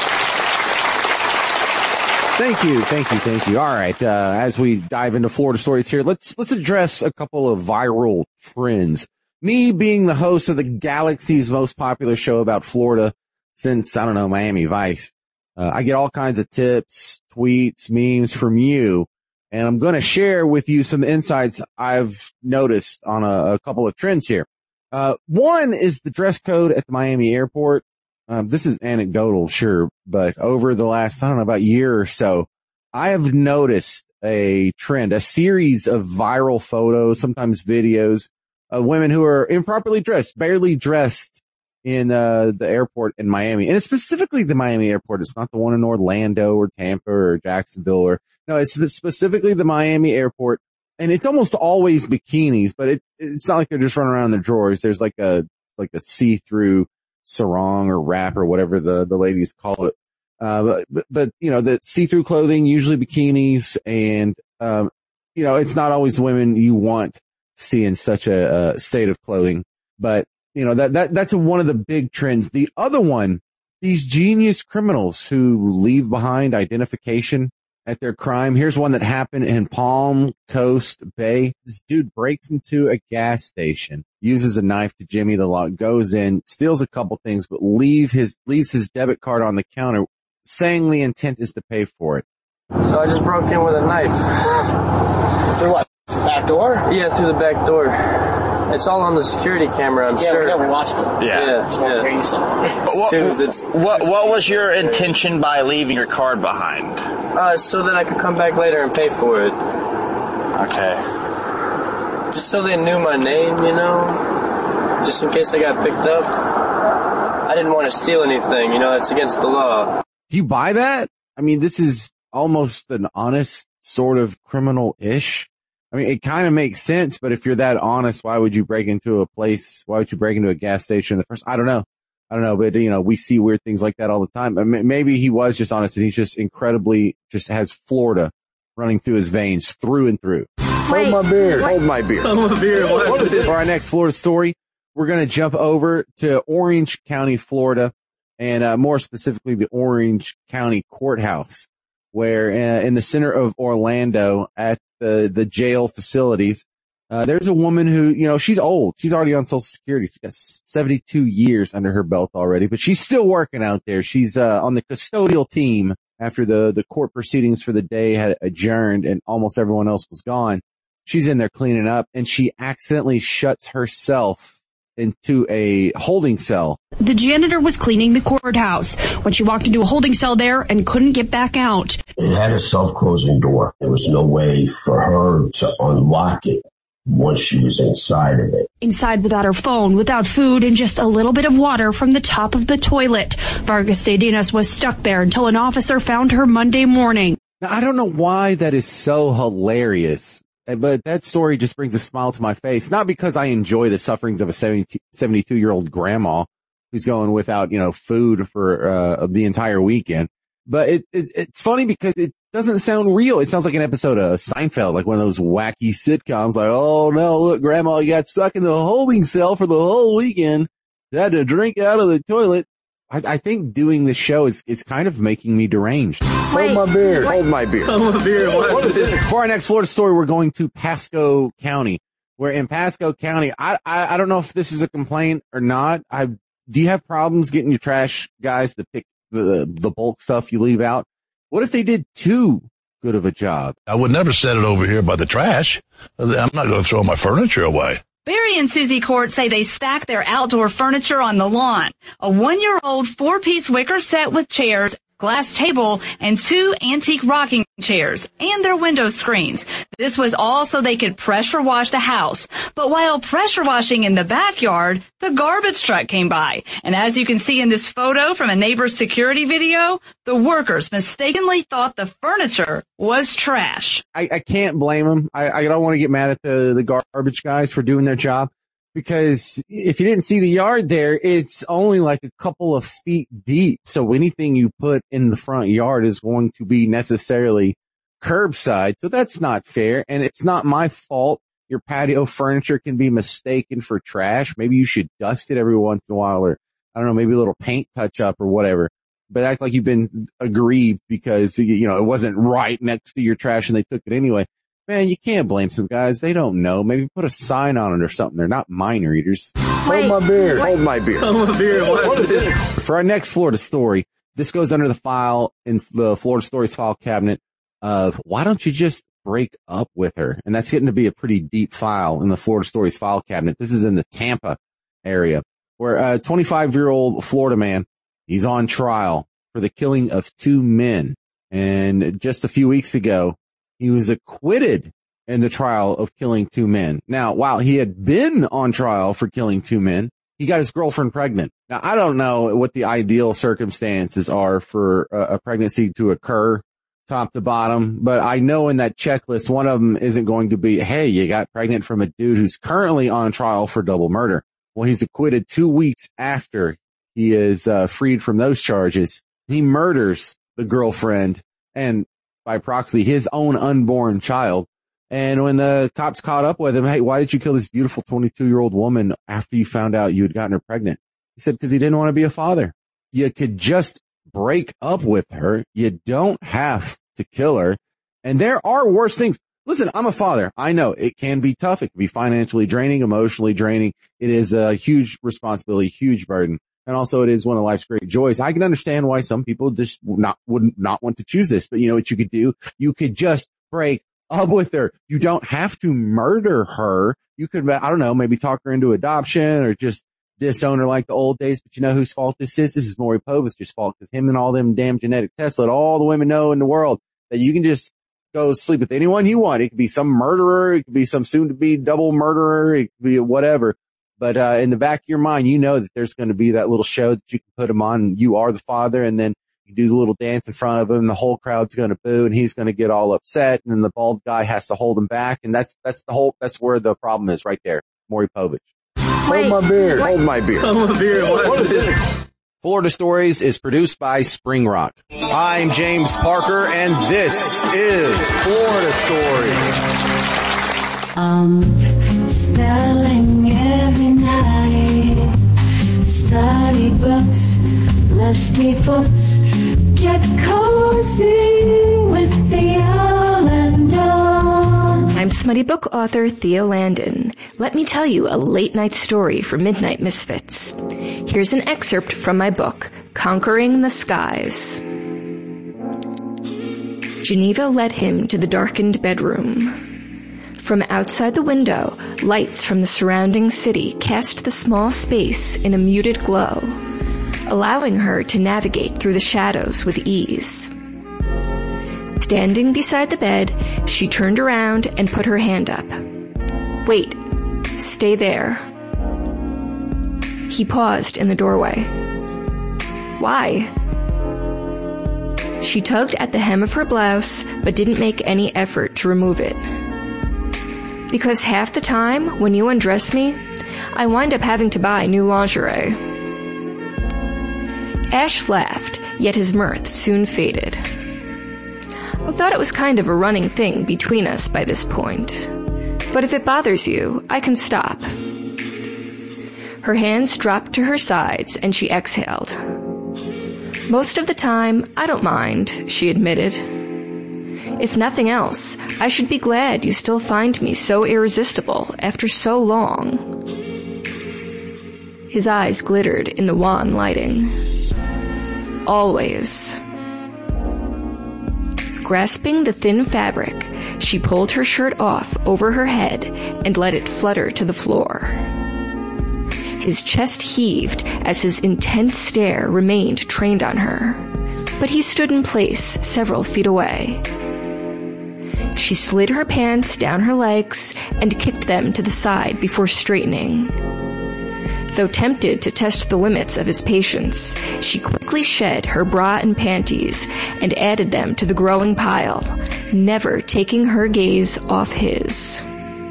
Thank you, thank you, thank you. All right, uh, as we dive into Florida Stories here, let's let's address a couple of viral trends. Me being the host of the galaxy's most popular show about Florida since, I don't know, Miami Vice, uh, I get all kinds of tips, tweets, memes from you, and I'm going to share with you some insights I've noticed on a, a couple of trends here. Uh, one is the dress code at the Miami airport. Um, this is anecdotal, sure, but over the last, I don't know, about year or so, I have noticed a trend, a series of viral photos, sometimes videos of women who are improperly dressed, barely dressed in, uh, the airport in Miami. And it's specifically the Miami airport. It's not the one in Orlando or Tampa or Jacksonville or, no, it's specifically the Miami airport. And it's almost always bikinis, but it, it's not like they're just running around in their drawers. There's like a, like a see-through sarong or wrap or whatever the, the ladies call it. Uh, but, but, but, you know, the see-through clothing, usually bikinis, and, um, you know, it's not always the women you want to see in such a, a state of clothing. But, you know, that, that, that's one of the big trends. The other one, these genius criminals who leave behind identification at their crime. Here's one that happened in Palm Coast Bay. This dude breaks into a gas station, uses a knife to jimmy the lock, goes in, steals a couple things, but leave his, leaves his debit card on the counter, saying the intent is to pay for it. So I just broke in with a knife. Through what? Back door? Yeah, through the back door. It's all on the security camera, I'm yeah, sure. Yeah, we watched it. Yeah. Yeah. Just want to hear you say what, Dude, what, what was your intention by leaving your card behind? Uh, so that I could come back later and pay for it. Okay. Just so they knew my name, you know? Just in case I got picked up. I didn't want to steal anything, you know, that's against the law. Do you buy that? I mean, this is almost an honest sort of criminal-ish. I mean, it kind of makes sense, but if you're that honest, why would you break into a place? Why would you break into a gas station in the first? I don't know. I don't know, but you know, we see weird things like that all the time. Maybe he was just honest and he's just incredibly, just has Florida running through his veins through and through. Wait, Hold my beer. what? Hold my beer. Hold my beer. What? What is it? For our next Florida story, we're going to jump over to Orange County, Florida, and uh, more specifically the Orange County Courthouse, where uh, in the center of Orlando at the, the jail facilities, uh, there's a woman who, you know, she's old. She's already on Social Security. She's got seventy-two years under her belt already, but she's still working out there. She's uh, on the custodial team after the, the court proceedings for the day had adjourned and almost everyone else was gone. She's in there cleaning up, and she accidentally shuts herself into a holding cell. The janitor was cleaning the courthouse when she walked into a holding cell there and couldn't get back out. It had a self-closing door. There was no way for her to unlock it once she was inside of it. Inside without her phone, without food, and just a little bit of water from the top of the toilet. Vargas Stadinas was stuck there until an officer found her Monday morning. Now, I don't know why that is so hilarious, but that story just brings a smile to my face. Not because I enjoy the sufferings of a seventy-two-year-old grandma who's going without, you know, food for uh, the entire weekend. But it, it it's funny because it doesn't sound real. It sounds like an episode of Seinfeld, like one of those wacky sitcoms. Like, oh no, look, grandma, you got stuck in the holding cell for the whole weekend. You had to drink out of the toilet. I, I think doing this show is, is kind of making me deranged. Wait, Hold my beer. what? Hold my beer. Hold my beer. What? What is it? For our next Florida story, we're going to Pasco County, where in Pasco County, I, I, I don't know if this is a complaint or not. I, do you have problems getting your trash guys to pick the, the bulk stuff you leave out? What if they did too good of a job? I would never set it over here by the trash. I'm not going to throw my furniture away. Barry and Susie Court say they stack their outdoor furniture on the lawn. A one-year-old four-piece wicker set with chairs, glass table, and two antique rocking chairs, and their window screens. This was all so they could pressure wash the house. But while pressure washing in the backyard, the garbage truck came by. And as you can see in this photo from a neighbor's security video, the workers mistakenly thought the furniture was trash. I, I can't blame them. I, I don't want to get mad at the, the garbage guys for doing their job, because if you didn't see the yard there, it's only like a couple of feet deep. So anything you put in the front yard is going to be necessarily curbside. So that's not fair. And it's not my fault. Your patio furniture can be mistaken for trash. Maybe you should dust it every once in a while, or I don't know, maybe a little paint touch up or whatever. But act like you've been aggrieved because, you know, it wasn't right next to your trash and they took it anyway. Man, you can't blame some guys. They don't know. Maybe put a sign on it or something. They're not mind readers. Wait, Hold my beer. what? Hold my beer. Hold my beer. What? What is it? For our next Florida story, this goes under the file in the Florida Stories file cabinet of why don't you just break up with her? And that's getting to be a pretty deep file in the Florida Stories file cabinet. This is in the Tampa area, where a twenty-five-year-old Florida man, he's on trial for the killing of two men. And just a few weeks ago, he was acquitted in the trial of killing two men. Now, while he had been on trial for killing two men, he got his girlfriend pregnant. Now, I don't know what the ideal circumstances are for a, a pregnancy to occur top to bottom, but I know in that checklist, one of them isn't going to be, hey, you got pregnant from a dude who's currently on trial for double murder. Well, he's acquitted two weeks after he is uh, freed from those charges. He murders the girlfriend and by proxy, his own unborn child. And when the cops caught up with him, hey, why did you kill this beautiful twenty-two-year-old woman after you found out you had gotten her pregnant? He said, because he didn't want to be a father. You could just break up with her. You don't have to kill her. And there are worse things. Listen, I'm a father. I know it can be tough. It can be financially draining, emotionally draining. It is a huge responsibility, huge burden. And also it is one of life's great joys. I can understand why some people just not, would not want to choose this, but you know what you could do? You could just break up with her. You don't have to murder her. You could, I don't know, maybe talk her into adoption or just disown her like the old days. But you know whose fault this is? This is Maury Povich' fault, because him and all them damn genetic tests let all the women know in the world that you can just go sleep with anyone you want. It could be some murderer. It could be some soon to be double murderer. It could be whatever. But, uh, in the back of your mind, you know that there's going to be that little show that you can put them on. You are the father. And then You do the little dance in front of him, the whole crowd's going to boo, and he's going to get all upset, and then the bald guy has to hold him back, and that's that's the whole that's where the problem is right there. Maury Povich. Hold my beard. Hold my beard. Hold my beard. What is it? Florida Stories is produced by Spring Rock. I'm James Parker, and this is Florida Stories. I'm studying every night. Study books, musty books. Get cozy with Thea Landon. I'm smutty book author Thea Landon. Let me tell you a late night story for Midnight Misfits. Here's an excerpt from my book, Conquering the Skies. Geneva led him to the darkened bedroom. From outside the window, lights from the surrounding city cast the small space in a muted glow, allowing her to navigate through the shadows with ease. Standing beside the bed, she turned around and put her hand up. Wait, stay there. He paused in the doorway. Why? She tugged at the hem of her blouse, but didn't make any effort to remove it. Because half the time, when you undress me, I wind up having to buy new lingerie. Ash laughed, yet his mirth soon faded. I thought it was kind of a running thing between us by this point. But if it bothers you, I can stop. Her hands dropped to her sides, and she exhaled. Most of the time, I don't mind, she admitted. If nothing else, I should be glad you still find me so irresistible after so long. His eyes glittered in the wan lighting. Always. Grasping the thin fabric, she pulled her shirt off over her head and let it flutter to the floor. His chest heaved as his intense stare remained trained on her, but he stood in place several feet away. She slid her pants down her legs and kicked them to the side before straightening. Though tempted to test the limits of his patience, she quickly shed her bra and panties and added them to the growing pile, never taking her gaze off his.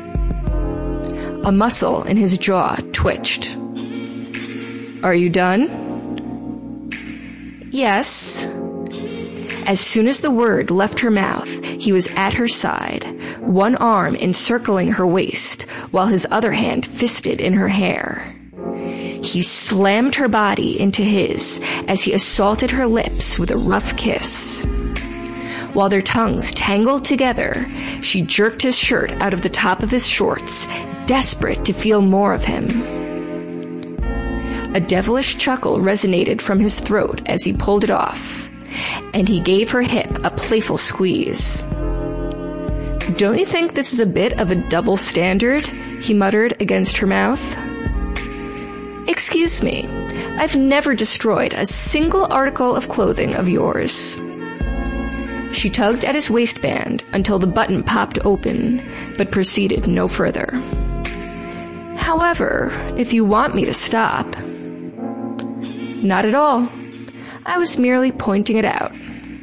A muscle in his jaw twitched. Are you done? Yes. As soon as the word left her mouth, he was at her side, one arm encircling her waist, while his other hand fisted in her hair. He slammed her body into his as he assaulted her lips with a rough kiss. While their tongues tangled together, she jerked his shirt out of the top of his shorts, desperate to feel more of him. A devilish chuckle resonated from his throat as he pulled it off, and he gave her hip a playful squeeze. Don't you think this is a bit of a double standard? He muttered against her mouth. Excuse me, I've never destroyed a single article of clothing of yours. She tugged at his waistband until the button popped open, but proceeded no further. However, if you want me to stop... Not at all. I was merely pointing it out.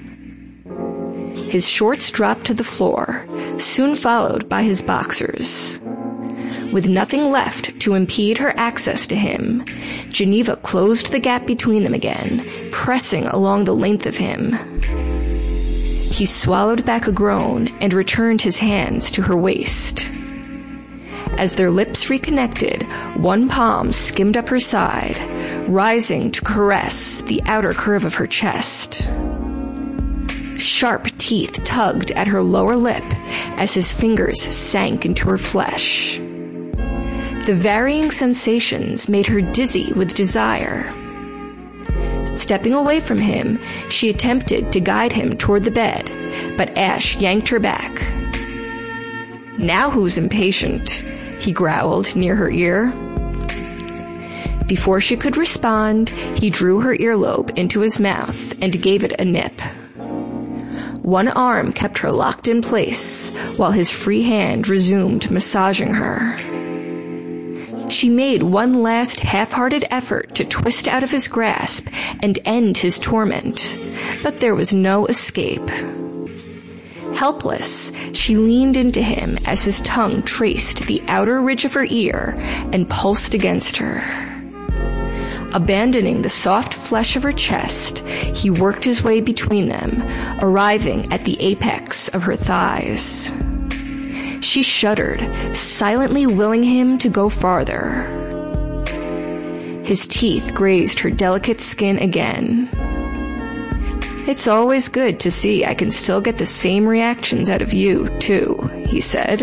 His shorts dropped to the floor, soon followed by his boxers. With nothing left to impede her access to him, Geneva closed the gap between them again, pressing along the length of him. He swallowed back a groan and returned his hands to her waist. As their lips reconnected, one palm skimmed up her side, rising to caress the outer curve of her chest. Sharp teeth tugged at her lower lip as his fingers sank into her flesh. The varying sensations made her dizzy with desire. Stepping away from him, she attempted to guide him toward the bed, but Ash yanked her back. Now who's impatient? He growled near her ear. Before she could respond, he drew her earlobe into his mouth and gave it a nip. One arm kept her locked in place, while his free hand resumed massaging her. She made one last half-hearted effort to twist out of his grasp and end his torment, but there was no escape. Helpless, she leaned into him as his tongue traced the outer ridge of her ear and pulsed against her. Abandoning the soft flesh of her chest, he worked his way between them, arriving at the apex of her thighs. She shuddered, silently willing him to go farther. His teeth grazed her delicate skin again. "It's always good to see I can still get the same reactions out of you, too," he said.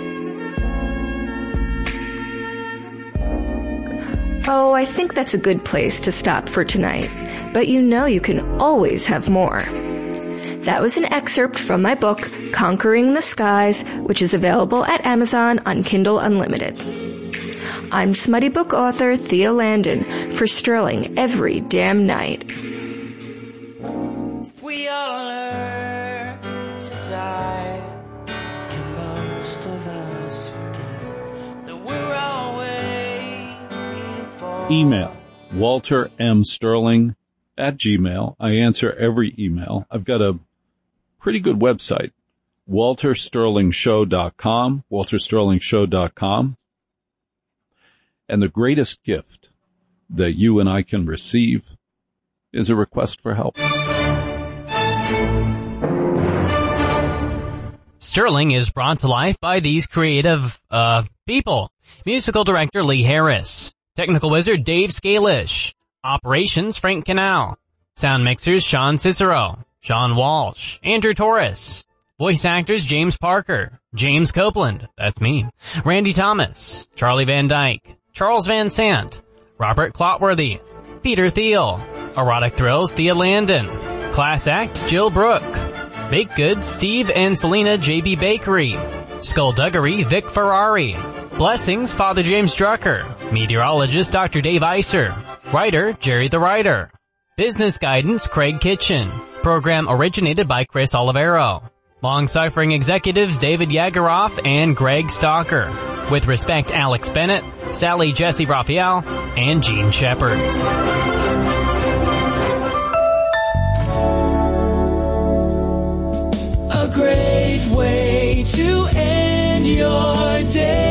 "Oh, I think that's a good place to stop for tonight, but you know you can always have more." That was an excerpt from my book, Conquering the Skies, which is available at Amazon on Kindle Unlimited. I'm smutty book author Thea Landon for Sterling Every Damn Night. If we all learn to die, can most of us forget that we're all waiting for... Email, Walter M. Sterling at Gmail. I answer every email. I've got a pretty good website, walter sterling show dot com, walter sterling show dot com. And the greatest gift that you and I can receive is a request for help. Sterling is brought to life by these creative, uh, people. Musical director Lee Harris. Technical wizard Dave Scalish. Operations Frank Canal. Sound mixers Sean Cicero. Sean Walsh, Andrew Torres, voice actors James Parker, James Copeland, that's me, Randy Thomas, Charlie Van Dyke, Charles Van Sant, Robert Clotworthy, Peter Thiel, Erotic Thrills Thea Landon, Class Act Jill Brooke, Baked Goods Steve and Selena J B Bakery, Skullduggery Vic Ferrari, Blessings Father James Drucker, Meteorologist Doctor Dave Iser, Writer Jerry the Writer, Business Guidance Craig Kitchen. Program originated by Chris Olivero. Long-suffering executives David Yagaroff and Greg Stalker. With respect, Alex Bennett, Sally Jesse Raphael, and Gene Shepard. A great way to end your day.